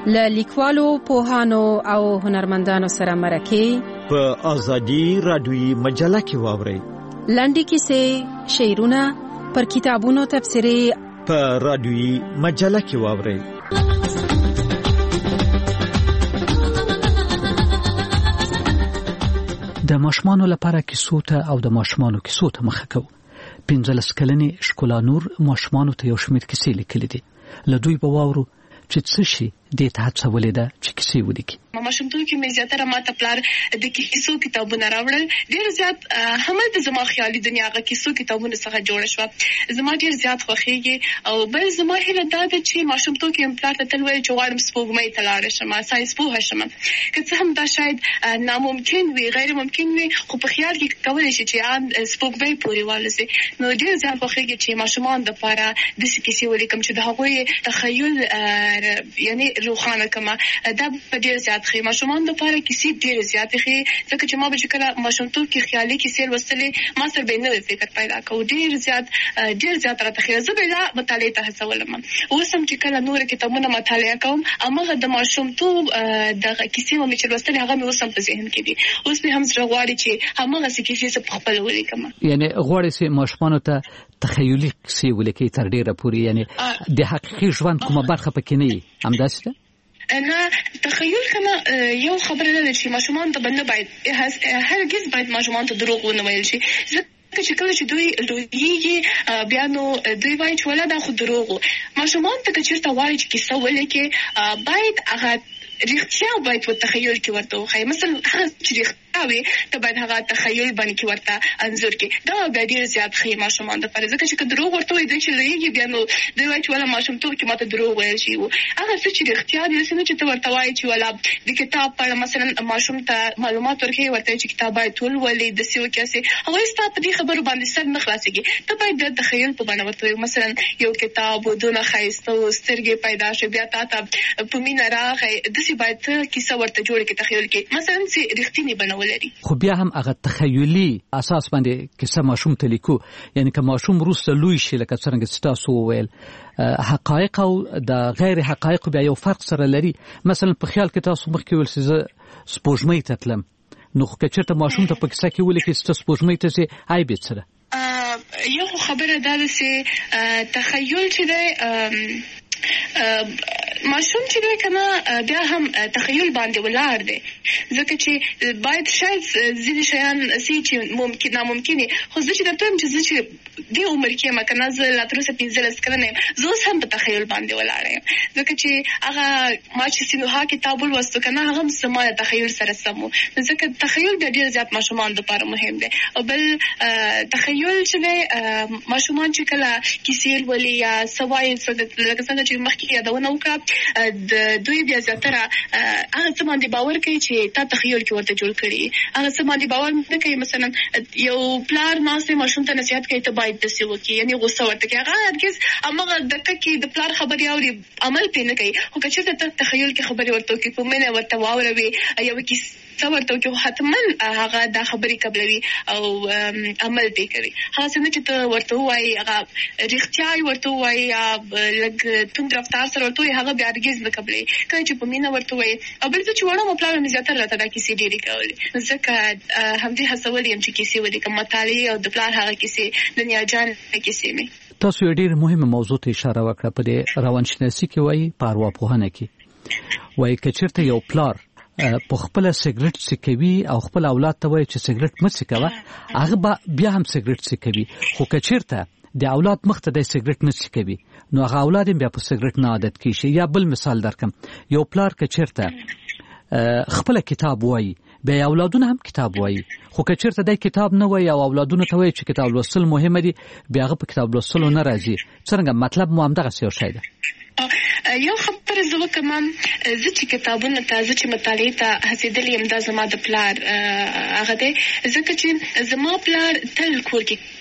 له لیکوالو پوهانو او هنرمندانو سره مرکه په ازادي رادیوي مجله کې واورئ. لنډې کیسې، شعرونه، پر کتابونو تبصرې په رادیوي مجله کې واورئ. د ماشومانو لپاره کیسو ته او د ماشومانو کیسو ته مخه کو. 15 کلنې شکولا نور ماشومانو ته یو شمېر کیسې لیکلې دي. له دوی به واورو چې څه شي دې ته هڅولې ده چې کیسې ولیکي. ماشومتوب کې مې زیاتره ماته پلار د کیسو کتابونه راوړل. ډېر زیات همالته زما خیالي دنیا هغه کیسو کتابونه څخه جوړه شوه. زما ډېر زیات خوښېږي او بل زما هیله دا ده چې ماشومتوب کې مې پلار ته تل ویل چې غواړم سپوږمۍ ته لاړه شم، ساینس پوهه شم. که څه هم دا شاید ناممکن وي، غیر ممکن وي، خو په خیال کې کولی شي چې ان سپوږمۍ پورې والوځي. نو ډېر زیات خوښېږي چې ماشومان دپاره داسې کیسې ولیکم چې د هغوی تخیل یعنی روښانه کما. دا ډېر زیات ښه ماشومان لپاره کیسې ډېر زیات ښه، ځکه چې ما به چې کله ماشومتوب کې خیالي کیسې لوستلې ما سره به نوی فکر پیدا کوو. ډېر زیات راته ښه. زه به دا مطالعې ته هڅولم. اوس هم چې کله نور کتابونه مطالعه کوم هماغه د ماشومتوب دغه کیسې مې چې لوستلې هغه مې اوس هم په ذهن کې دي. اوس مې هم زړه غواړي چې هماغسې کیسې زه په خپله ولیکم. یعنې غواړې چې ماشومانو ته تخیلي کیسې ولیکي تر ډېره پورې، یعنې د حقیقي ژوند کومه برخه پکې نه وي، همداسې ده؟ نه، تخیل کنه یو خبره نه ده چې ماشومان ته نه باید هرگز باید ماشومان ته دروغ ونه ویل شي. ځکه چې کله چې دوی لویږي بیا نو دوی وایي چې ولا دا خو دروغ و. ماشومان ته که چېرته وایي چې کیسه ولیکي باید هغه رښتیا باید په تخیل کې ورته وښایي. مثلا هغه چې رښتیا وي ته باید هغه تخیل باندې کې ورته انځور کې. دا بیا ډېر زیات ښه ماشومان دپاره. ځکه چې که دروغ ورته وایي دوی چې لویږي بیا نو دوی وایي چې ولا ماشومتوب کې ماته دروغ ویل شوي وو. هغه څه چې رښتیا دي داسې نه چې ته ورته وایي چې ولا د کتاب په اړه مثلا ماشوم ته معلومات ورکوي، ورته چې کتاب باید ولولي داسې وکړي. هغوی ستا په دې خبرو باندې سر نه خلاصېږي. ته باید د تخیل په بڼه ورته وایي. مثلا یو کتاب و دونه ښایسته و، سترګې پیدا شوې، بیا تا ته په مینه راغی، داسې باید ته کیسه ورته جوړه کې تخیل کې مثلا چې رښتینی بڼه ولري. خو بیا هم هغه تخیلي اساس باندې کیسه ماشوم ته لیکو. یعنی که ماشوم وروسته لوی شي لکه څرنګه چې تاسو وویل حقایق او د غیر حقایق بیا یو فرق سره لري. مثلا په خیال کې تاسو مخکې ویل چې زه سپوږمۍ ته تلم، نو که چېرته ماشوم ته په کیسه کې ولیکي چې ته سپوږمۍ ته ځې عیب یې څه ده؟ یو خبره دا ده چې تخیل چې دی ماشوم چې دی کنه بیا هم تخیل باندې ولاړ دی. ځکه چې باید شاید ځینې شیان سي چې ناممکن خو زه چې درته وایم چې زه چې دې عمر کې یم کنه زه لا تر اوسه 15 کلنه یم، زه اوس هم په تخیل باندې ولاړه یم. ځکه چې هغه ما چې سینوها کتاب ولوستو کنه هغه هم زما د تخیل سره سم و. ځکه تخیل بیا ډېر زیات ماشومان دپاره مهم دی. او بل تخیل چې دی ماشومان چې کله کیسې لولي یا څه وایي لکه څنګه چې مخکې یادونه وکړه د دوی بیا زیاتره هغه څه باندې باور کوي چې تا تخیل کې ورته جوړ کړي. هغه څه باندې باور نه کوي. مثلا یو پلار ناست ماشوم ته نصیحت کوي ته باید داسې وکړي، یعنې غوسه ورته کوي. هغه هرګز هماغه دقیقه کې د پلار خبرې اوري عمل پرې نه کوي. خو که چېرته ته تخیل کې خبرې ورته وکړي، په مینه ورته واوروي، یوه کیسه ورته وکړي، حتما هغه دا خبرې قبلوي او عمل پرې کوي. هغه څه نه چې ته ورته ووایي هغه رښتیا ورته ووایي یا لږ توند رفتار سره ورته وایي، هغه بیا هرګز نه قبلوي. کله چې په مینه ورته وایي. او بل څه چې وړه مو پلار مې زیاتره راته دا کیسې ډېرې کولې. ځکه همدې هڅولې یم چې کیسې ولیکم، مطالعې او د پلار هغه کیسې د نیا جان کیسې مې. تاسو یو ډېر مهمه موضوع ته اشاره وکړه. په دې روانشناسي کې وایي، په ارواپوهنه کې وایي که چېرته یو پلار په خپله سګرټ څکوي او خپل اولاد ته وایي چې سګرټ مه څکوه، هغه به بیا هم سګرټ څکوي. خو که چېرته د اولاد مخ ته د سګرټ نه څکوي نو هغه اولاد هم بیا په سګرټ نه عادت کېږي. یا بل مثال درکم، یو پلار که چېرته خپله کتاب وایي بیا اولادونه هم کتاب وایي. خو که چېرته دی کتاب نه وایي او اولادونه ته وایي چې کتاب لوستل مهمه دي، بیا هغه په کتاب لوستلو نه راځي. څرنګه مطلب مو همدغسې یو شی ده. یو خبره زه وکړم، زه چې کتابونه ته زه چې مطالعې ته هڅېدلې یم دا زما د پلار هغه دی. ځکه چې زما پلار تل کور کې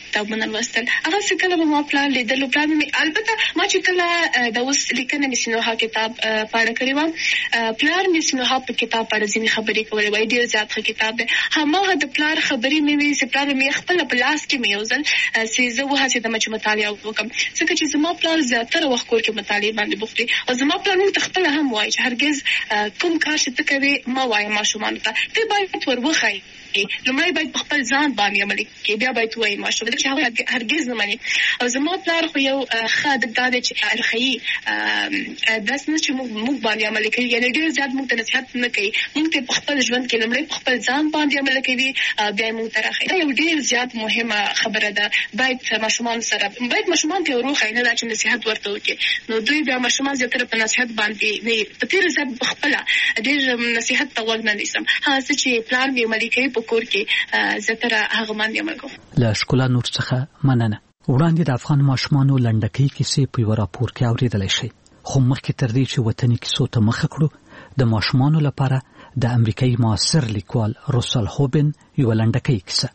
کتابونه لوستل. هغه څه کله ما پلان لیدل پلان مې البته ما چې کله د اوس لیکنه مې سینوها کتاب پاړه کړی و پلان مې سینوها په کتاب پاړه ځینې خبرې کولې وای ډېر زیات ښه کتاب دی. هماغه د پلان خبرې مې وی چې پلان مې خپل په لاس کې مې یوزل چې زه وهڅېدم چې مطالعه وکړم ځکه چې زما پلان زیاتره وخت کور کې مطالعه باندې بوخت دی او زما پلان ته خپل هم وایي چې هرگز کوم کار چې ته کوې ما وایه ماشومانو ته ته باید ور وښایې لومړی باید په خپل ځان باندې عمل وکړې بیا باید ووایې ماشوم چې هغه هرګز نه مني. او زما پلار خو یو ښه عادت دا دی چې ښایي داسې نه چې موږ باندې عمل کوي یعنې ډېر زیات موږ ته نصیحت نه کوي موږ ته په خپل ژوند کې لومړی په خپل ځان باندې عمل کوي بیا یې موږ ته راښایي. دا یو ډېر زیات مهمه خبره ده. باید ماشومان سره باید ماشومان ته وروښایي نه دا چې نصیحت ورته وکړي نو دوی بیا ماشومان زیاتره په نصیحت باندې نه په تېره ځای په خپله ډېر نصیحت ته غوږ نه نیسم. هغه څه چې پلار مې عملي کوي په کور کې زیاتره هغه باندې عمل کوم. له ښکلا نور څخه مننه. وړاندې د افغان ماشومانو لنډکۍ کیسې په یو راپور کې اورېدلی شئ خو مخکې تر دې چې وطني کیسو ته مخه کړو د ماشومانو لپاره د امریکایي معاصر لیکوال روسل هوبن یو لنډکۍ کیسه.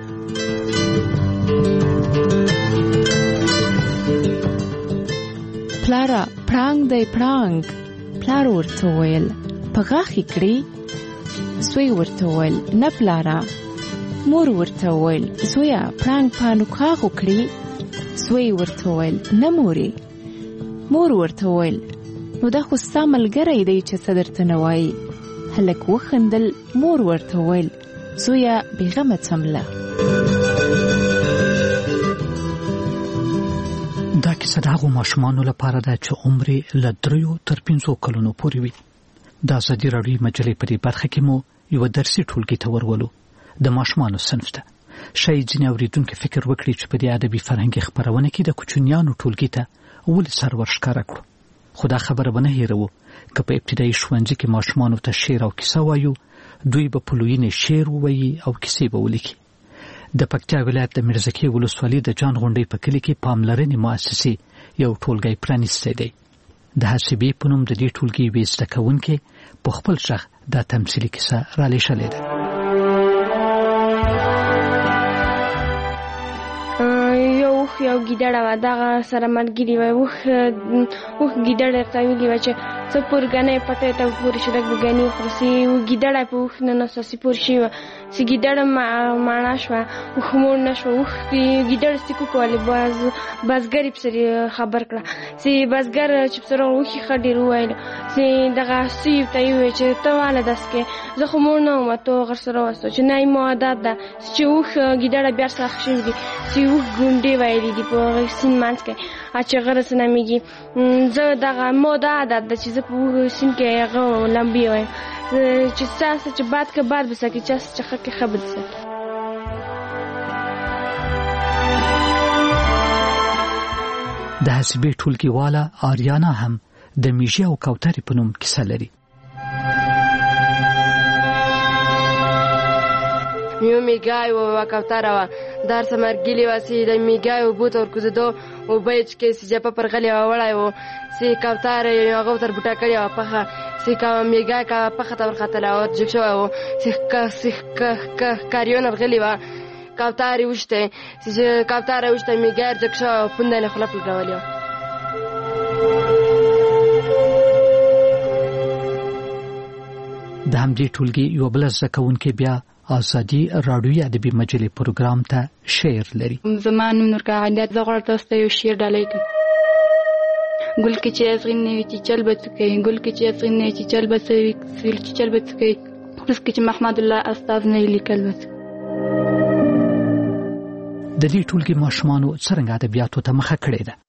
پلاره پړانګ دی پړانګ پلار ورته وویل په غاښ کړي زوی ورته وویل نه پلاره. مور ورته وویل زویه پړانګ په نوکاغ وکړي زوی ورته وویل نه مورې. مور ورته وویل نو دا خو ستا ملګری دی چې څه درته نه وایي. هلک وخندل. مور ورته وویل زویه بېغمه څمله. دا کیسه د هغو ماشومانو لپاره ده چې عمر یې له 3 تر 5 کلونو پورې وي. د ازادي راډیو مجلې په دې برخه کې مو یو درسي ټولګي ته ورولو د ماشومانو صنف ته. شاید ځینې اورېدونکي فکر وکړي چې په دې ادبي فرهنګي خپرونه کې د کوچنیانو ټولګي ته ولې سر ورښکاره کړو خو دا خبره به نه هېروو که په ابتدایي ښوونځي کې ماشومانو ته شعر او کیسه وایو دوی به په لویینې شعر ووایي او کیسې به ولیکي. د پکتیا ولایت د میرزکې ولسوالۍ د جان غونډۍ په کلي کې پاملرنې مؤسسې یو ټولګی پرانیستی دی. د حسیبې په نوم د دې ټولګي یوې زده کوونکې په خپل غږ دا تمثیلي کیسه رالیږلې ده. یو ګیدړه وه دغه سره ملګري وه اوښ ګیدړه ورته ویلي وه چې څه پورګنۍ پټۍ ته پورې شو لږ به ګني وخورو سي ګیدړه په اوښ ننوسته پورې شوې وه سي ګیدړه ماڼه شوه اوښ موړ نه شوه اوښ ګیدړه سي کوکولې بزګر یې پسې خبر کړه سي بزګر چې پسې راغله اوښ یې ښه ډېر وویلو سي دغه سي ته یې وویل چې ته واله داسې کوې زه خو موړ نه وم ته غر سره وستو چې نه یې مو عادت ده چې اوښ ګیدړه بیا سخت شوي دي چې اوښ ګونډې ویلي دي په سیند منځ کې چې غره څه نمیږي زه دغه مو دا عادت ده چې زه په سیند کې هغه لمبې وایم چې ستاسو چې باد که باد بسکي چاس چې ښه کې ښه بسکي. د حسیبې ټولګیواله آریانا هم د میږي او کوترې په نوم کیسه لري. یو میږی و کوتره وه در سمرګلې وه سي د میږی اوبو ته ورکوزېدو اوبه یې چکې سي جپه پر غلې وه وړی و سي کوتره یې هغه ورته بوټه کړې وه پخه سي میږی پخه ته ورختلی و جګ شوی و سي ښکاریونه غلې وه کوترې وشتې چې کوتره وشته میږی جګ شوی و پونده یې خوله پلټولې وه. د همدې ټولګي یوه بله زده کوونکې بیا ازادي راډیوي ادبي مجلې پروګرام ته شعر لري. زما نوم نورکاعده زه غواړم تاسو ته یو شعر ډالۍ کړم. ګل کې چې ازغین نه وي چې چل به څه کوي ګل کې چې ازغین نه وي چې چل به څه وي چې چل به څه کوي اوس کې چې محمد الله استاد نه لیکل به د دې ټولګي ماشومانو څرنګه ادبیاتو ته مخه کړې ده.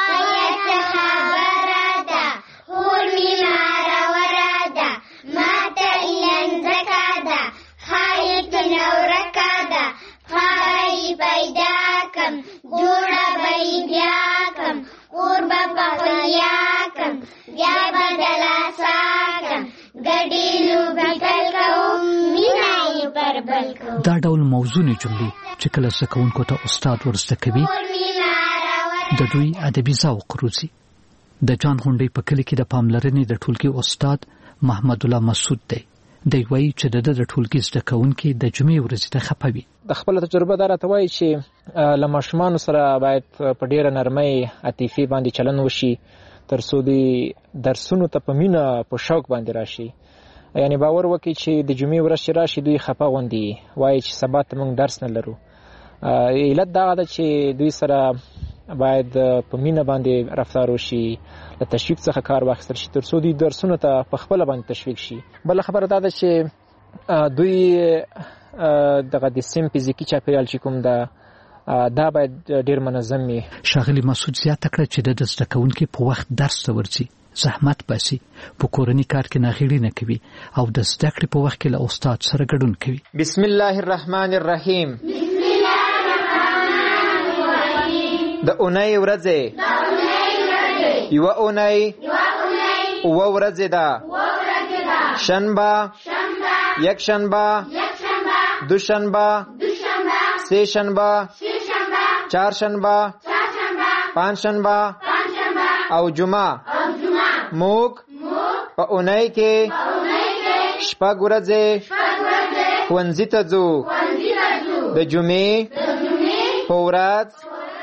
دا ډول موضوعي جملې چې کله زده کوونکو ته استاد ورزده کوي د دوی ادبي ذوق روزي. د جان غونډۍ په کلي کې د پاملرنې د ټولګي استاد محمد الله مسعود دی. دی وایي چې د ټولګي زده کوونکي د جمعې ورځې ته خپه وي د خپل تجربه دا راته وایي چې له ماشومانو سره باید په ډیره نرمۍ عاطفي باندې چلن وشي ترڅو د درسونو ته په مینه په شوق باندې راشي. یعنی باور وکړي چې د جمعې ورځ چې راشي دوی خفه غوندي وایي چې سبا ته موږ درس نه لرو. علت دا ده چې دوی سره باید په مینه باندې رفتار وشي، له تشویق څخه کار واخیستل شي ترڅو دوی درسونو ته په خپله باندې تشویق شي. بله خبره دا ده چې دوی دغه د سیم فزیکي چاپیریال چې کوم ده دا باید ډیر منظم وي. ښاغلي مسعود زیاته کړه چې د زده کوونکي په وخت درس ته ورځي، زحمت باسي، په کورني کار کې ناغېړي نه کوي او د زده کړې په وخت کې له استاد سره ګډون کوي. بسم الله الرحمن الرحیم. د اونۍ ورځې یوه اونۍ اووه ورځې ده. شنبه، یکشنبه، دوشنبه، سهشنبه، چهارشنبه، پنجشنبه او جمعه. موږ په اونۍ کې شپږ ورځې ښوونځي ته ځو. د جمعې په ورځ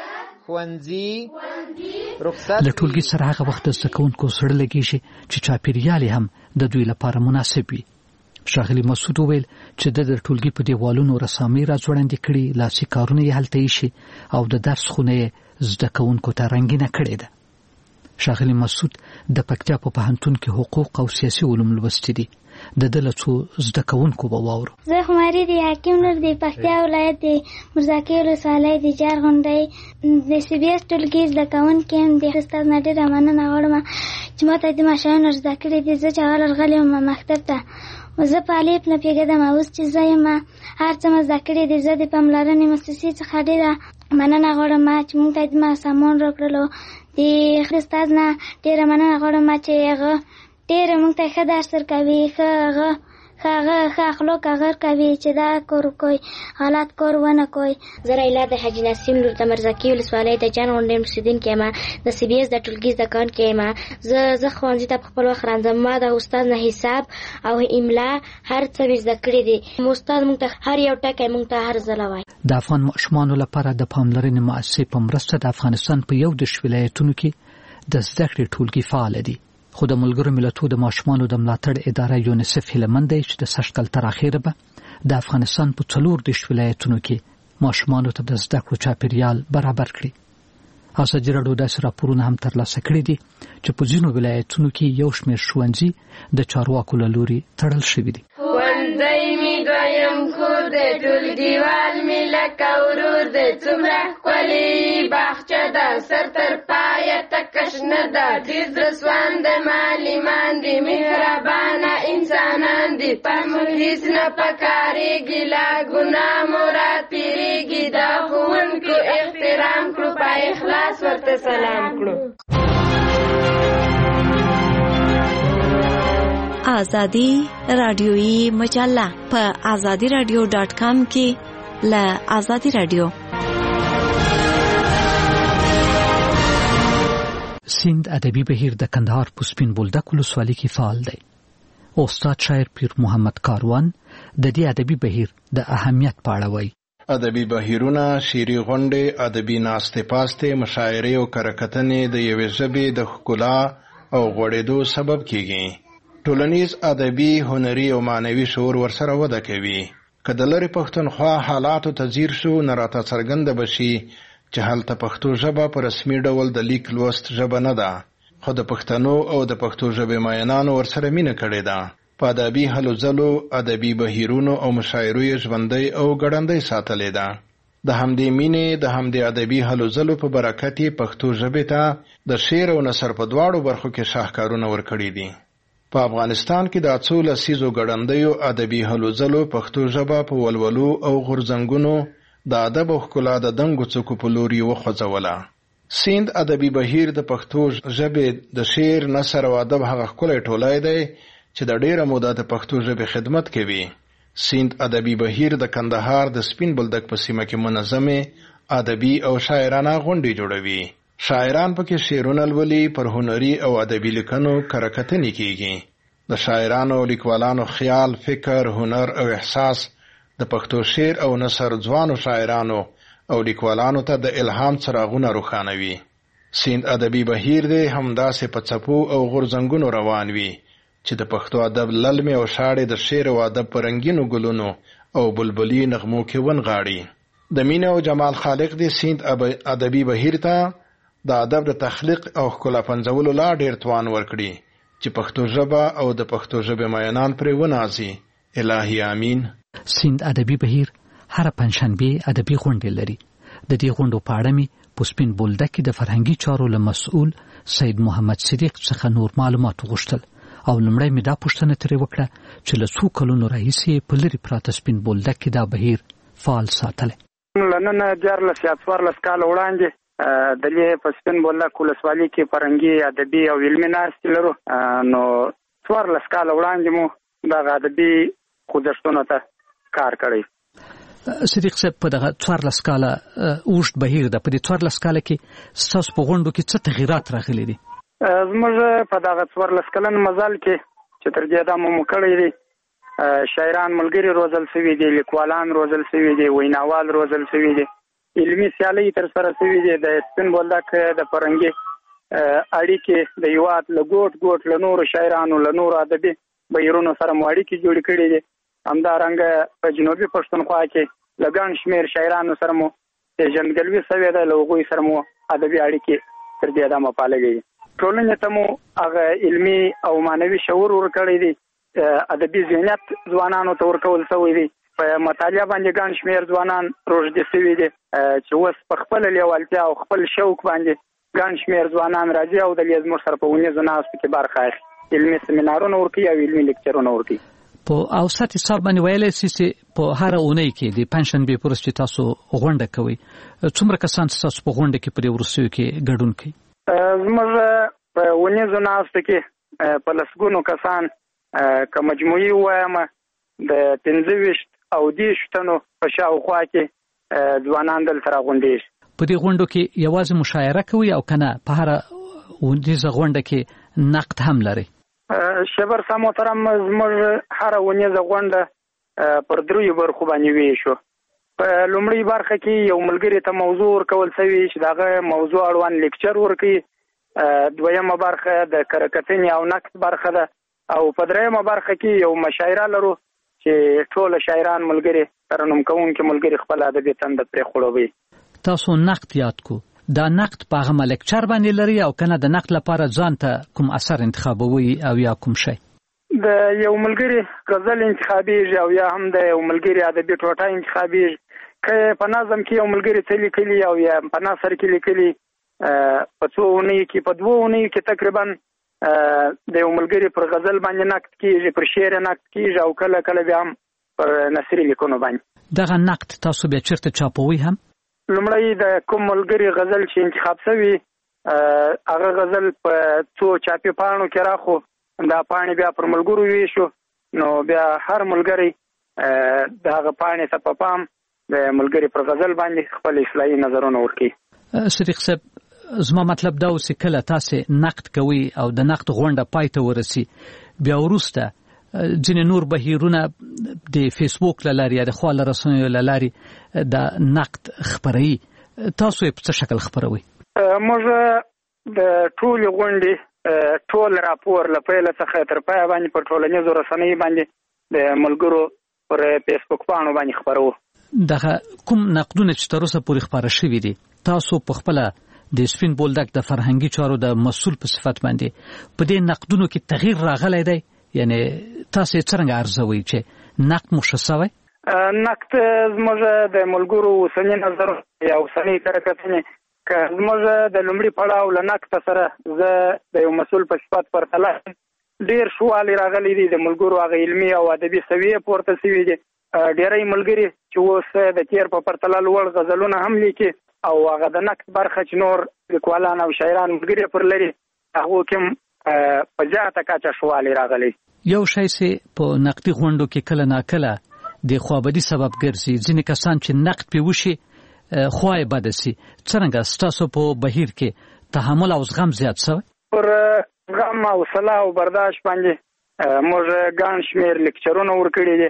ښوونځي رخصت. له ټولګي سره هغه وخت د زده کوونکو زړه لګېږي چې چاپېریال هم د دوی لپاره مناسب وي. ښاغلي مسعود وویل چې د ټولګي په دیوالونو رسامۍ راځوړندې کړي، لاسي کارونه یې هلته ایښي او د درس خونه یې زده کوونکو ته رنګینه کړې ده. ښاغلي مسعود د پکتیا په پوهنتون کې حقوق او سیاسي علوم لوستي دي. د ده له څو زده کوونکو به واورو. زه خماري د حکیم نور د پکتیا ولایت د مرزاکي ولسوالۍ د جار غونډۍ د سی بي اس ټولګي زده کوونکي یم. د استاد نه ډېره مننه غواړم چې ما ته د ماشومانو زده کړې دي. زه چې اول راغلې وم مکتب ته، زه په الف نه پوهېږم، اوس چې زه یم هر څه مې زده کړې دي. زه د پاملرنې مؤسسې څخه ډېره مننه غواړم چې موږ ته د سامان راکړلو. د استاد نه ډېره مننه غواړم چې هغه ډېره موږ ته ښه درس ورکوي، ښه اخلاق هغه کوي چې دا کار وکړئ، غلط کار ونه کوئ. زه ریلا د حاجي نسیم لور د مرزاکي ولسوالۍ د جان غونډۍ اوسېدونکې یم. د سی بي اس د ټولګي زده کوونکې یم. زه ښوونځي ته په خپل وخت راځم. ما د استاد نه حساب او املا هر څه مې زده کړي دي. استاد موږ ته هر یو ټکی موږ ته هر ځله وایي. د افغان ماشومانو لپاره د پاملرنې مؤسسې په مرسته د افغانستان په 11 ولایتونو کې د زده کړې ټولګي فعال دي. خو د ملګرو ملتونو د ماشومانو د ملاتړ اداره یونیسف هیله دی چې د سږ کال تر اخره به د افغانستان په 14 ولایتونو کې ماشومانو ته د زده کړو چاپیریال برابر کړي. ازادي راډیو داسې راپورونه هم ترلاسه کړي دي چې په ځینو ولایتونو کې یو شمېر ښوونځي د چارواکو له لوري تړل شوي دي. ښوونځی مې دویم کور دی، ټولګیوال مې لکه ورور دی. څومره ښکلې باغچه ده، سر تر پایه تکه شنه ده. ډېر زړهسوانده معلمان دي، مهربانه انسانان دي. په موږ هېڅ نه پکارېږي، لا ګناه مو راتېرېږي. د ښوونکو احترام کړو، په اخلاص ورته سلام کړو. آزادی رادیویی مجله په azadiradio.com کې له آزادی رادیو. سیند ادبي بهیر د کندهار په سپین بولدک ولسوالۍ کې فعال دی. استاد شاعر پیر محمد کاروان د دې ادبي بهیر د اهمیت په اړه وایي. ادبي بهیرونه، شعري غونډې، ادبي ناستې پاستې، مشاعرې او کرکټنې د یوې ژبې د ښکلا او غوړېدو سبب کیږي. ټولنیز ادبي، هنري او معنوي شعور ورسره وده کوي. که د لرې پښتونخوا حالاتو ته ځیر شو نو راته څرګنده بشي چې هلته پښتو ژبه په رسمي ډول د لیک لوست ژبه نه ده، خو د پښتنو او د پښتو ژبې مینانو ورسره مینه کړې ده. په ادبي هلو ځلو، ادبي بهیرونو او مشاعرو یې ژوندۍ او ګړندۍ ساتلې ده. د همدې مینې، د همدې ادبي هلو ځلو په برکت یې پښتو ژبې ته د شعر او نثر په دواړو برخو کې شاهکارونه ورکړي دي. په افغانستان کې د څو لسیزو ګړندیو ادبي هلو ځلو پښتو ژبه په ولولو او غورځنګونو د ادب او ښکلا د دنګو څوکو په لور یې وخوځوله. سیند ادبي بهیر د پښتو ژبې د شعر، نثر او ادب هغه ښکلی ټولۍ دی چې د ډېره موده د پښتو ژبې خدمت کوي. سیند ادبي بهیر د کندهار د سپین بولدک په سیمه کې منظمې ادبي او شاعرانه غونډې جوړوي. شاعران پکې شعرونه لولي، پر هنري او ادبي لیکنو کرکټنې کیږي. د شاعرانو او لیکوالانو خیال، فکر، هنر او احساس د پښتو شعر او نثر ځوانو شاعرانو او لیکوالانو ته د الهام څراغونه روښانوي. سیند ادبي بهیر دی همداسې په څپو او غورځنګونو روان وي چې د پښتو ادب للمې او شاړې د شعر او ادب په رنګینو ګلونو او بلبلي نغمو کې ونغاړي. د مینه او جمال خالق دی سیند ادبي بهیر ته د ادب د تخلیق او ښکلا پنځولو لا ډېر توان ورکړي چې پښتو ژبه او د پښتو ژبې مینان پرې ونازي. الهي امین. سیند ادبي بهیر هر پنځشنبه ادبي غونډه لري. د دې غونډو په اړه مې په سپین بولدک کې د فرهنګي چارو له مسؤل سید محمد صدیق څخه نور معلومات وغوښتل او لمړی مې دا پوښتنه ترې وکړه چې له څو کلونو راهیسې په لرې پراته سپین بولدک کې دا بهیر فعال ساتلی. له نن 14 یا 14 کاله وړاندې د دې په سپین بولدک ولسوالۍ کې فرهنګي ادبي او علمي ناستې لرو. نو 14 کاله وړاندې مو دغه ادبي خوځښتونو ته کار کړی. صدیق صاحب په دغه 14 کاله اوږد بهیر ده. په دې 14 کاله کې ستاسو په غونډو کې څه تغیرات راغلي دي؟ زموږ په دغه 14 کلن مزل کې چې تر دې دمه مو کړی دي شاعران ملګري روزل شوي دي، لیکوالان روزل شوي دي، ویناوال روزل شوي دي، علمي سیالۍ تر سره شوي دي. د سپین بولدک د فرهنګي اړیکې د هېواد له ګوټ ګوټ له نورو شاعرانو له نورو ادبي بهیرونو سره مو اړیکې جوړې کړي دي. همدارنګه په جنوبي پښتونخوا کې له ګڼ شمېر شاعرانو سره مو پېژندګلوي شوې ده، له هغوی سره مو ادبي اړیکې تر دې دمه پاللې دي. ټولنې ته مو هغه علمي او معنوي شعور ورکړی دی، ادبي ذهنیت ځوانانو ته ورکول شوی دی. په مطالعه باندې ګڼ شمېر ځوانان روږدي شوي دي چې اوس په خپله لیوالتیا او خپل شوق باندې ګڼ شمېر ځوانان راځي او د دې زموږ سره په ونیزو ناستو کې برخه اخلي، علمي سیمینارونه ورکوي او علمي لیکچرونه ورکوي. په اوسط حساب باندې ویلی سي چې په هره اونۍ کې د پنجشنبې په ورځ چې تاسو غونډه کوئ څومره کسان ستاسو په غونډه کې په دې وروستیو کې ګډون کوي؟ زموږ په ونیزو ناستو کې په لسګونو کسان که مجموعي ووایم د 15 او 10 تنو په شاوخوا کې ځوانان دلته راغونډېږي. په دې غونډو کې یوازې مشاعره کوي او کنه په هره ونیزه غونډه کې نقد هم لري؟ شبر سا محترم زموږ هره ونیزه غونډه پر 3 برخو باندې ویشو. په لومړۍ برخه کې یو ملګري ته موضوع ورکول شوی چې دغه موضوع اړوند لیکچر ورکوي. دویمه برخه د کرکټنې او نقد برخه ده او په دریمه برخه کې یو مشاعره لرو چې ټول شاعران ملګري ترنم کوونکي ملګري خپل ادبي تنده پرې خړوي. تاسو نقد یاد کو دا نقد په هغه لیکچر باندې لري او کنه د نقد لپاره ځان ته کوم اثر انتخابوي او یا کوم شی؟ د یو ملګري غزل انتخابیږي او یا هم د یو ملګري ادبي ټوټه انتخابیږي. که په نظم کې یو ملګري څه لیکلي او یا په نثر کې لیکلي په 2 اونۍ کې په 2 اونۍ کې تقریبا د یو ملګري پر غزل باندې نقد کیږي، پر شعر نقد کیږي او کله کله بیا هم پر نثري لیکنو باندې. دغه نقد تاسو بیا چیرته چاپوي هم؟ لومړی د کوم ملګري غزل چې انتخاب شوی هغه غزل په 2 چاپي پاڼو کې راخو دا پاڼې بیا پر ملګرو ویشو. نو بیا هر ملګری دغه پاڼې ته په پام د ملګري پر غزل باندې خپل اصلاحي نظرونه ورکوي. صدیق صاحب زما مطلب دا اوس کله تاسو نقد کوي او د نقد غونډه پای ته ورسي بیا وروسته ځینې نور بهیرونه د فیسبوک له لارې یا د خواله رسنیو له لارې د نقد خپروي، تاسو یې په څه شکل خپروي؟ موږ د ټولې غونډې ټول راپور له پیله څخه تر پایه باندې په ټولنیزو رسنیو باندې د ملګرو پر فیسبوک پاڼو باندې خپرو. دغه کوم نقدونه چې تر اوسه پورې خپاره شوي دي تاسو په خپله د سپین بولدک د فرهنګي چارو د مسؤل په صفت باندې په دې نقدونو کې تغییر راغلی دی؟ یعنی تاسو یې څرنګه ارزوئ چې نقد مو ښه شوی؟ نقد زموږ د ملګرو اوسني نظر یا اوسنۍ کرکټنې که زموږ د لومړي پړاو له نقد سره زه د یو مسؤل په صفت پرتله ډېر ښه والی راغلی دی. د ملګرو هغه علمي او ادبي سویې پورته شوي دي. ډېری ملګري چې اوس د تیر په پرتله لوړ غزلونه هم لیکي او هغه د نقد برخه چې نور لیکوالان او شاعران ملګري پر لري هغو کې په زیاته کچه ښه والی راغلی. یو شی چې په نقدي غونډو کې کله ناکله د خوابدي سبب ګرځي، ځینې کسان چې نقد پې وشي خوا یې بده سي، څرنګه ستاسو په بهیر کې تحمل او زغم زیات شوی؟ پر زغم او حوصله او برداشت باندې موږ ګڼ شمېر لیکچرونه ورکړي دي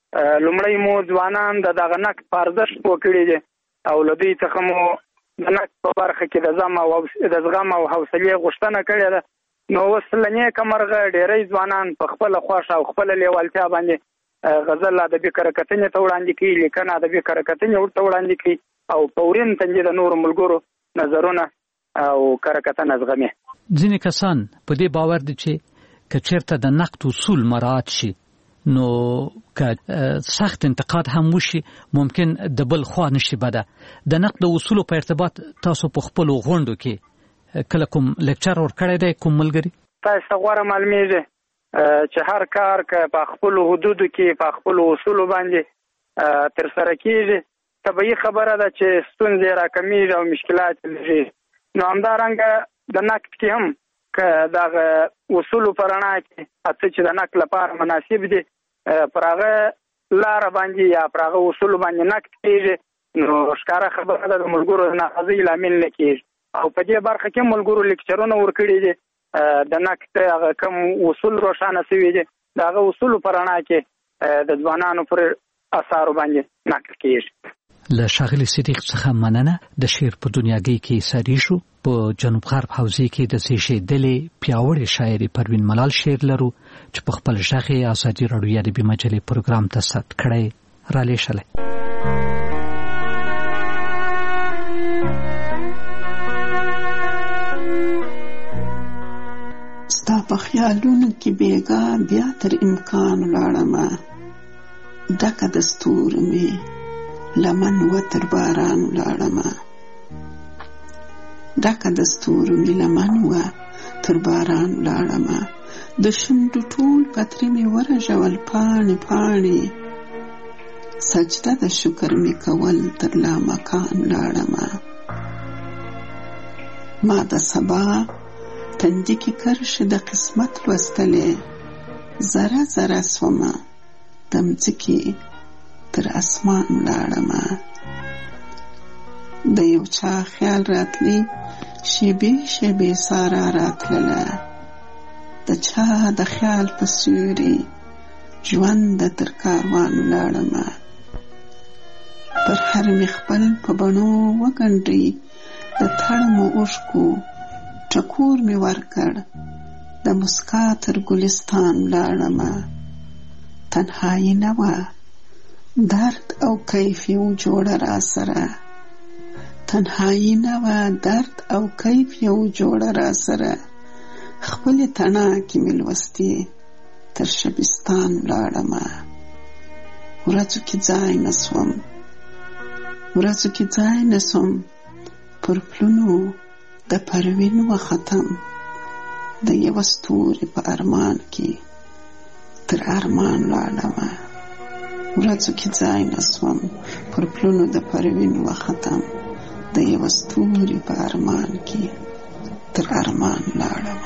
لومړی مو ځوانان د دغه نقد په ارزښت پوه کړي دي او له دوی څخه مو د نقد په برخه کې د زغم او حوصلې غوښتنه کړې ده. نو اوس له نیکه مرغه ډېری ځوانان په خپله خوښه او خپله لیوالتیا باندې غزل ادبي کره کتنې ته وړاندې کوي، لیکنه ادبي کره کتنې ورته وړاندې کوي او په ورین تندي د نورو ملګرو نظرونه او کره کتنه زغمي. ځینې کسان په دې باور دي چې که چېرته د نقد اصول مراعات شي نو که سخت انتقاد هم وشي ممکن د بل خوا نشي بده. د نقد اصولو په ارتباط تاسو په خپلو غونډو کې کله کوم لیکچر ورکړی دی کوم ملګري؟ تاسو غوره معلومیږي چې هر کار که په خپلو حدودو کې په خپلو اصولو باندې ترسره کېږي طبیعي خبره ده چې ستونزې راکمیږي او مشکلات لږېږي. نو همدارنګه د نقد کې هم که دغه اصولو په رڼا کې څه چې د نقد لپاره مناسب دي پر هغه لاره باندې یا پر هغه اصولو باندې نقد کېږي نو ښکاره خبره ده د ملګرو د ناراضۍ لامل نه کېږي. او په دې برخه کې ملګرو لیکچرونه ورکړي دي د نقد هغه کوم اصول روښانه شوي دي د هغه اصولو په رڼا کې د ځوانانو پر اثارو باندې نقد کېږي. له ښاغلي صدیق څخه مننه. د شعر په دنیاګۍ کې ساري شو. په جنوب غرب حوزې کې د زیږېدلې پیاوړې شاعرې پروین ملال شعر لرو چې په خپل غږ یې ازادي راډیو ادبي مجلې پروګرام ته ثبت کړی را لېږلی. ستا په خیالونو کې بیګا بیا تر امکان ولاړمه ډکه د ستورو مې لمن و تر باران ولاړمه ډکه د ستورو مې لمن و تر باران ولاړمه د شونډو ټول قطرې مې ورژول پاڼې پاڼې سجده د شکر مې کول تر لامکان ولاړمه ما د سبا تندې کې کرښې د قسمت لوستلې ذره ذره سومه د مځکې تر اسمان ولاړمه د یو چا خیال راتلی شیبې شیبې سارا راتلله د چا د خیال په سیوري ژوند تر کاروان ولاړمه پر هر مې خپل په بڼو وګنډي د تړمو اوښکو ټکور مې ورکړ د مسکا تر ګلستان ولاړمه تنهایي نه وه درد او کیف یو جوړه را سره تنهایي نه وه درد او کیف یو جوړه را سره خپلې تڼاکې مې لوستې تر شبستان ولاړمه ورځو کې ځای نه سوم پر پلونو د پروین وختم د یوه ستوري په ارمان کې تر ارمان ولاړمه ورځو کې ځای نه سوم پر پلونو د پروین وختم د یوه ستوري په ارمان کې تر ارمان ولاړمه.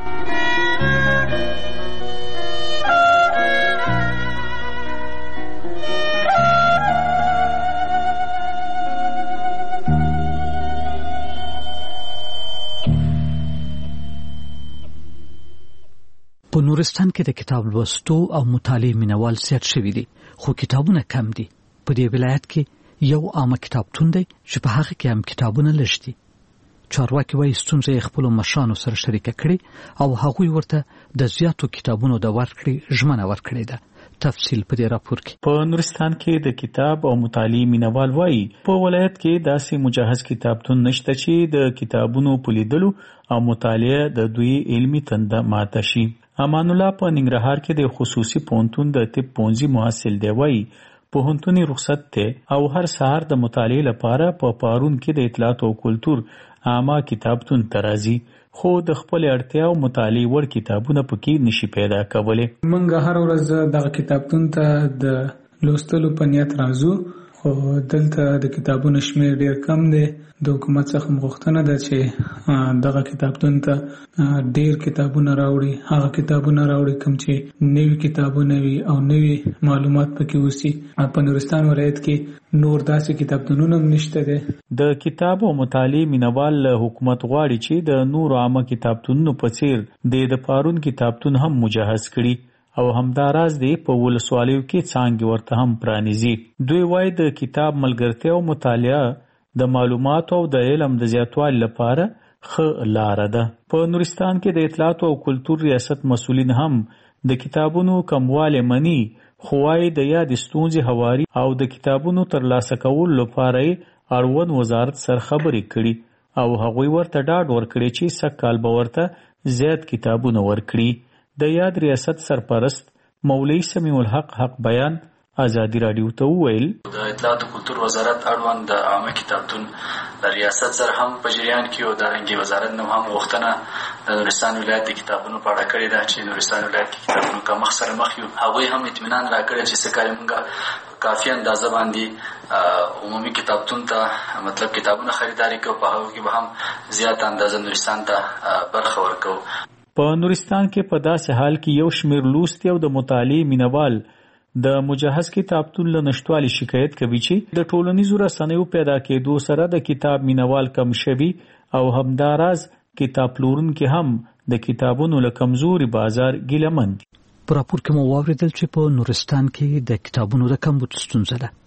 په نورستان کې د کتاب لوستو او مطالعې مینوال زیات شوي دي خو کتابونه کم دي. په دې ولایت کې یو عامه کتابتون دی چې په هغه کې هم کتابونه لږ دي. چارواکي وایي ستونزه یې خپلو مشرانو سره شریکه کړې او هغوی ورته د زیاتو کتابونو د ورکړې ژمنه ورکړې ده. تفصیل په دې راپور کې. په نورستان کې د کتاب او مطالعې مینوال وایي په ولایت کې داسې مجهز کتابتون نشته چې د کتابونو په لیدلو او مطالعه د دوی علمي تنده ماته شي. امان الله په ننګرهار کې د خصوصي پوهنتون د طب پوهنځي محصل دی. وایي پوهنتوني رخصت ته او هر سهار د مطالعې لپاره په پارون کې د اطلاعات او کلتور عامه کتابتون ته راځي خو د خپل اړتیا او مطالعې وړ کتابونه پکې نشي پیدا کولی. موږ هر ورځ دغه کتابتون ته د لوستلو په نیت راځو خو دلته د کتابونو شمیر ډیر کم دی. د حکومت څخه غوښتنه ده چې دغه کتابتون ته ډیر کتابونه راوړي، هغه کتابونه راوړي کوم چې نوي کتابونه وي او نوي معلومات پکې وسی. په نورستان ولایت کې نور داسې کتابتونونه نشته دي. د کتاب او مطالعې مینوال حکومت غواړي چې د نور عامه کتابتونونو په څیر د پارون کتابتون هم مجهز کړي او همداراز دی په ولسوالیو کې څانګې ورته هم پرانیزي. دوی وایي د کتاب ملګرتیا او مطالعه د معلوماتو او د علم د زیاتوالي لپاره ښه لاره ده. په نورستان کې د اطلاعات او کلتور ریاست مسؤلین هم د کتابونو کمواله مني، خو وايي د یاد ستونزې هواري او د کتابونو ترلاسه کولو لپاره اړوند وزارت سره خبرې کړي او هغوی ورته ډاډ ورکړي چې سږکال به ورته زیات کتابونه ورکړي. د یاد ریاست سرپرست مولوی سمیع الحق حق بیان آزادی رادیو ته وویل د اطلاعات او کلتور وزارت اړوند د عامه کتابتون د ریاست سره هم په جریان کې او د رنګي وزارت نو هم غوښتنه د نورستان ولایت د کتابونو په اړه کړې ده چې نورستان ولایت کې کتابونو کمښت سره مخ یو. هغوی هم اطمینان راکړی چې سږکال موږ کافي اندازه باندې عمومي کتابتون ته مطلب کتابونه خریداري کوو، په هغو کې به هم زیات اندازه نورستان ته برخه ورکوو. په نورستان کې په داسې حال کې یو شمېر لوستي او د مطالعې مینوال د مجهز کتابتون له نشتوالي شکایت کوي چې د ټولنیزو رسنیو پیدا کېدو سره د کتاب مینوال کم شوي او همداراز کتاب پلورونکي هم د کتابونو له کمزوري بازار ګیلهمن دي. په راپور کې مو واورېدل چې په نورستان کې د کتابونو د کمبود ستونزه ده.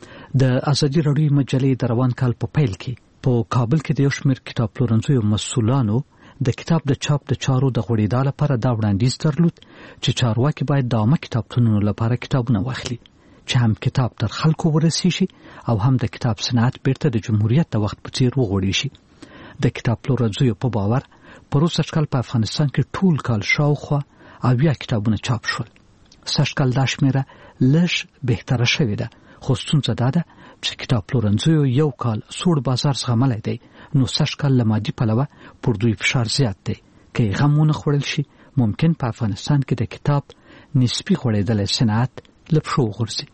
د ازادي راډیو مجلې د روان کال په پیل کې په کابل کې د یو شمېر کتاب پلورنځیو مسؤلانو د کتاب د چاپ د چارو د غوړېدا لپاره دا وړاندیز درلود چې چارواکي باید د عامه کتابتونونو لپاره کتابونه واخلي چې هم کتاب تر خلکو ورسیږي شي او هم د کتاب صنعت بیرته د جمهوریت د وخت په څیر وغوړي شي. د کتاب پلورنځیو په باور په روسي کال په افغانستان کې ټول کال شاوخوا 80 کتابونه چاپ شول. سږکال دا شمېره لږ بهتره شوې ده، خو ستونزه دا ده چې کتاب پلورنځیو یو کال سوړ بازار زغملی دی، نو سږکال له مادي پلوه پر دوی فشار زیات دی. که یې غم ونه خوړل شي ممکن په افغانستان کې د کتاب نسبي غوړېدلی صنعت له پښو وغورځي.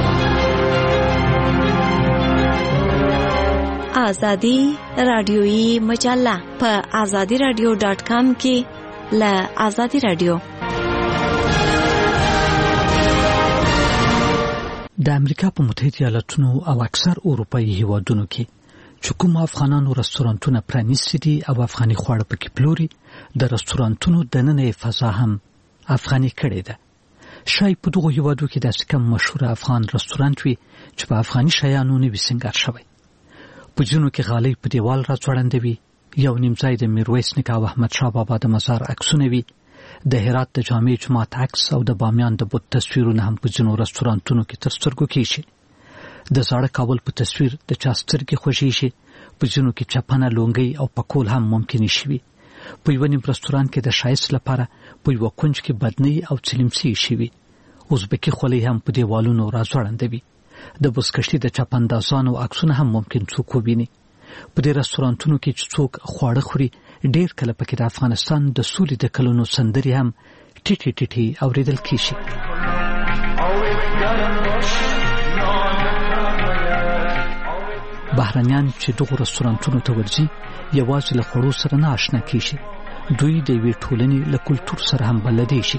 آزادی رادیویی مجله په آزادی رادیو .com کې له آزادی رادیو. د امریکا په متحده ایالاتونو او اکثر اروپایي هیوادونو کې چې کوم افغانانو رستورانتونه پرانیستي دي او افغاني خواړه پکې پلوري، د رستورانتونو دننه فضا هم افغاني کړې ده. شاید په دغو هیوادو کې داسې کم مشهور افغان رستورانت وي چې په افغاني شیانو نه وي سینګار شوی. په ځینو کې غالۍ په دیوال راځوړندوي، یو نیم ځای د میرویس نیکه او احمد شاه بابا د مزار عکسونه وي، د هرات د جامع جومات عکس او د بامیان د بت تصویرونه هم په ځینو رستورانتونو کې تر سترګو کېږي. د زاړه کابل په تصویر د چا سترګې خوښیږي، په ځینو کې چپنه، لونګۍ او پکول هم ممکن شي. په یو نیم رستوران کې د ښایست لپاره په یو کونج کې بدنۍ او چلیمڅي شي. ازبکي خولۍ هم په دیوالونو راځوړندوي. د بزکشتي د چپاندازانو عکسونه هم ممکن څوک وویني. په دې رستورانتونو کې چې څوک خواړه خوري ډېر کله پکې د افغانستان د سولې د کلونو سندرې هم ټیټي ټیټي اوریدل کیږي. بهرنیان چې دغو رستورانتونو ته ورځي یوازې له خوړو سره نه آشنا کیږي، دوی د یوې ټولنې له کلتور سره هم بلدی شي.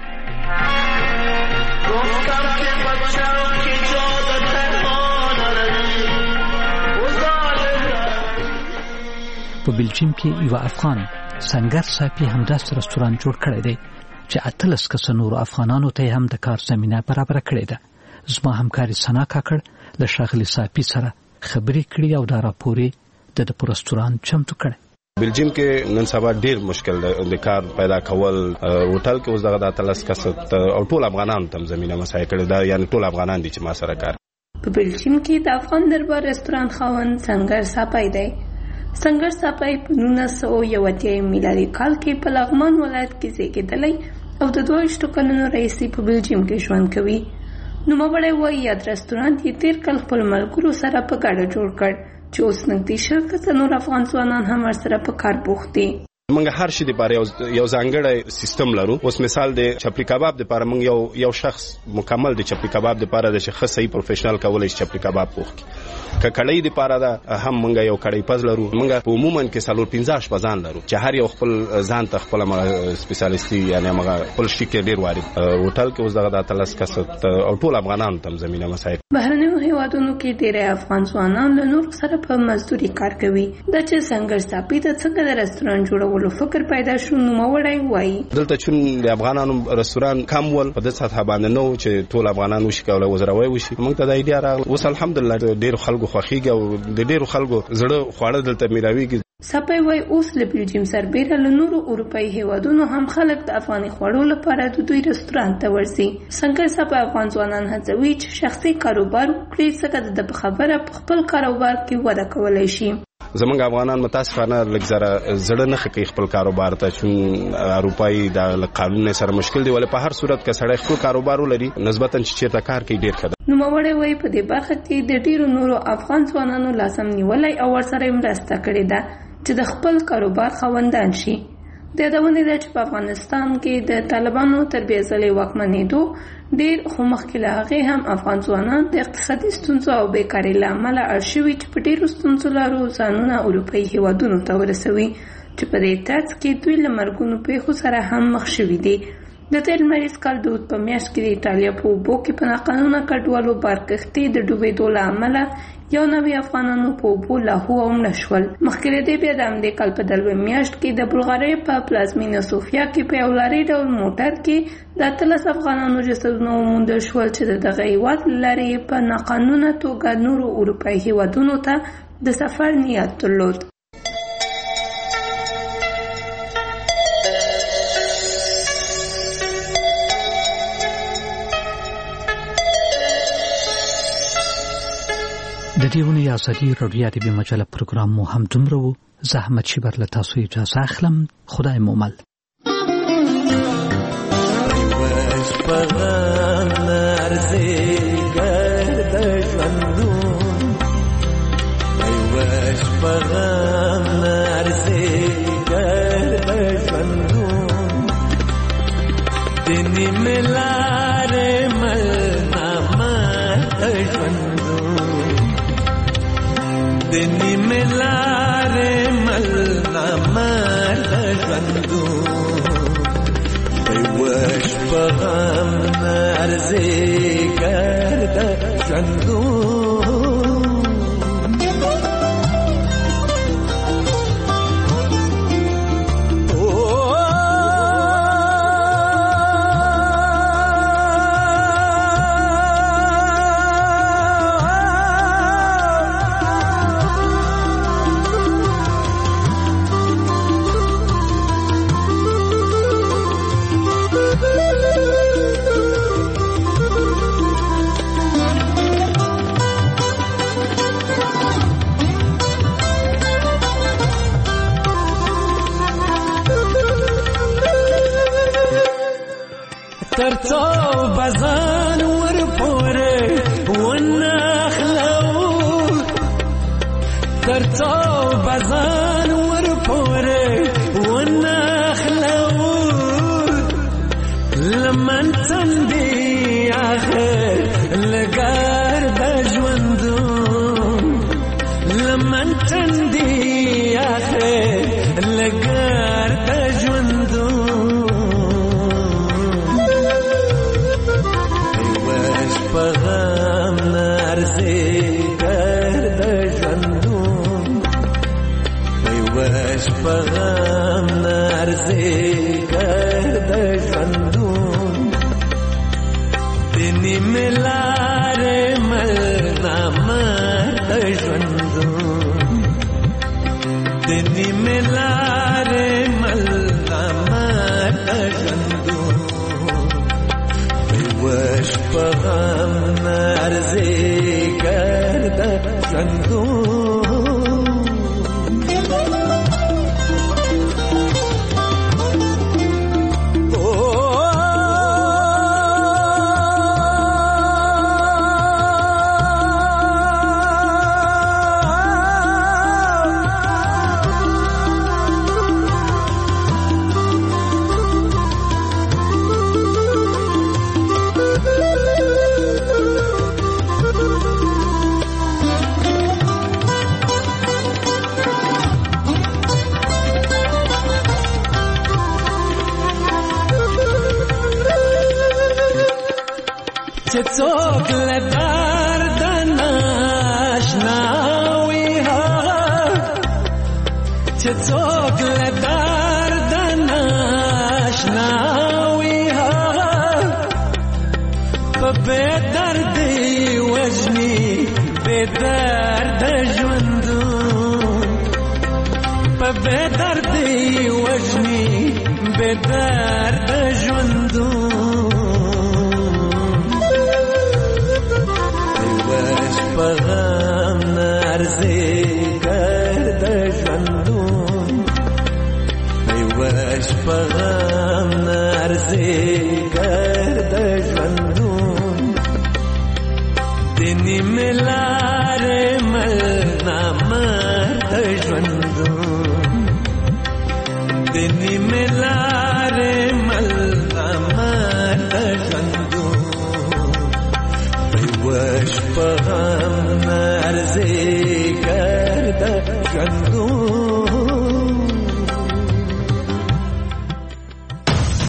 په بلجیم کې یو افغان سنگر صافي همداسې رستوران جوړ کړی دی چې 18 کسه نورو افغانانو ته هم د کار زمینه برابر کړې ده. زما همکاري سنا کاکړ له ښاغلي صافي سره خبرې کړې او دا راپورې د رستوران چمتو کړی. بلجیم کې نن سبا ډیر مشکل د کار پیدا کول. هوټل کې اوس دغه 18 کسه او ټول افغانانو ته زمینه مساعده کړې ده، یعنی ټول افغانان دي چې ما سره کار. په بلجیم کې د افغان دربار رستوران خاوند سنگر صافي دی. سنگر صافي په 1981 میلادي کال کې په لغمان ولایت کې زیږېدلی او د 22 کلونو راهیسې په بلجیم کې ژوند کوي. نوموړی وایي یاد رستوران یې تېر کال خپل ملګرو سره په ګډه جوړ کړ چې اوس نږدې 100 کسه نور افغان ځوانان هم ورسره په کار بوخت دي. موږ هر شي لپاره یو ځانګړی سیستم لرو. اوس مثال د چپلی کباب لپاره موږ یو شخص مکمل د چپلی کباب لپاره د شخص صحیح پروفیشنل کولای شي چپلی کباب پوښي. کړی لپاره دا هم موږ یو کړی پز لرو. موږ په عموما کې 4-15 پزان لرو چې هر یو خپل ځان ته خپل سپیشلیسټي یعنی موږ خپل شي کې ډیر وارد. هوټل کې اوس دغه 13 کسه او ټول افغانانو ته زمينه مساعد. بهرنیو هیوادونو کې ډیر افغان ځوانان له نور سره په مزدوري کار کوي. د چې سنگر صافي د څنګه د رستوران جوړولو کولو فکر پیدا شو. نوموړی وایي دلته چون د افغانانو رستوران کم ول په دې سطح باندې نو چې ټول افغانان وشي کولای وزروي وشي. موږ ته د ایډیا راغله. اوس الحمدلله ډېر خلکو خوښیږي او د ډېر خلکو زړه خواړه دلته میراويږي. سپای وای اوس له بلجیم سربېره له نورو اروپایي هیوادونو هم خلک د افغاني خوړو لپاره د دوی رستوران ته ورځي. څنګه سپای افغان ځوانان هڅوي چې شخصي کاروبار وکړي څنګه د خبره په خپل کاروبار کې وده کولای شي. زمونږ افغانان متاسفانه لږ زړه نه کوي خپل کاروبار ته چې اروپایي د قانون سره مشکل دی ولې په هر صورت کې سړی خپل کاروبار ولري نسبتا چې چیرته کار کوي ډیر ښه ده. نوموړی وایي په دې برخه کې د ډیرو نورو افغان ځوانانو لاسم نیولای او ورسره مرسته کړې ده چې د خپل کاروبار خاوندان شي. د یادونې ده چې په افغانستان کې د طالبانو تر بیا ځلې واکمنېدو ډېر خو مخکې له هغې هم افغان ځوانان د اقتصادي ستونزو او بیکارۍ له امله اړ شوي چې په ډېرو ستونزو لارو ځانونه اروپایي هیوادونو ته ورسوي چې په دې ترڅ کې دوی له مرګونو پیښو سره هم مخ شوي دي. د تېر لمریز کال د اوت په میاشت کې د ایټالیا په اوبو کې په ناقانونه کډوالو بارکښتۍ د ډوبېدو له امله 91 افغانانو په اوبو لاهو او مړه شول. مخکې له دې بیا د همدې کال په دلوي میاشت کې د بلغارۍ په پلازمینه سوفیا کې په یو لارۍ ډول موټر کې د 13 افغانانو جسدونه وموندل شول چې د دغه هېواد له لارې په ناقانونه توګه نورو اروپایي هېوادونو ته د سفر نیت درلود. د دې ونې ازادي راډیو ادبي مجله پروګرام مو هم دومره و. زحمت شبر له تاسو اجازه اخلم. خدای مو مل. دنی ملاره ملنا مرد ژوندو ویوش پغم نرزی گرد ژوندو ترڅو بزان ور پورې ونخلو ترڅو بزان ور پورې ونخلو لمن څنډي اخر لګار د ژوندو لمن څنډي اخر لګار د ژوندو پغم نرزی گرد ژوندون ویوش پغم نرزی گرد ژوندون دنی ملار ملنا مرد ژوندون دنی ملار ملنا مرد ژوندون وش پغم نرزی گرد ژوندون چې څوک له درد ناشنا وي چې څوک له بے درد وجنی بے درد ژوندون په بے درد وجنی بے درد ژوندون وش په غم نارزي ګرد ژوندون وش په غم نارزي ګرد ژوندون دني ملا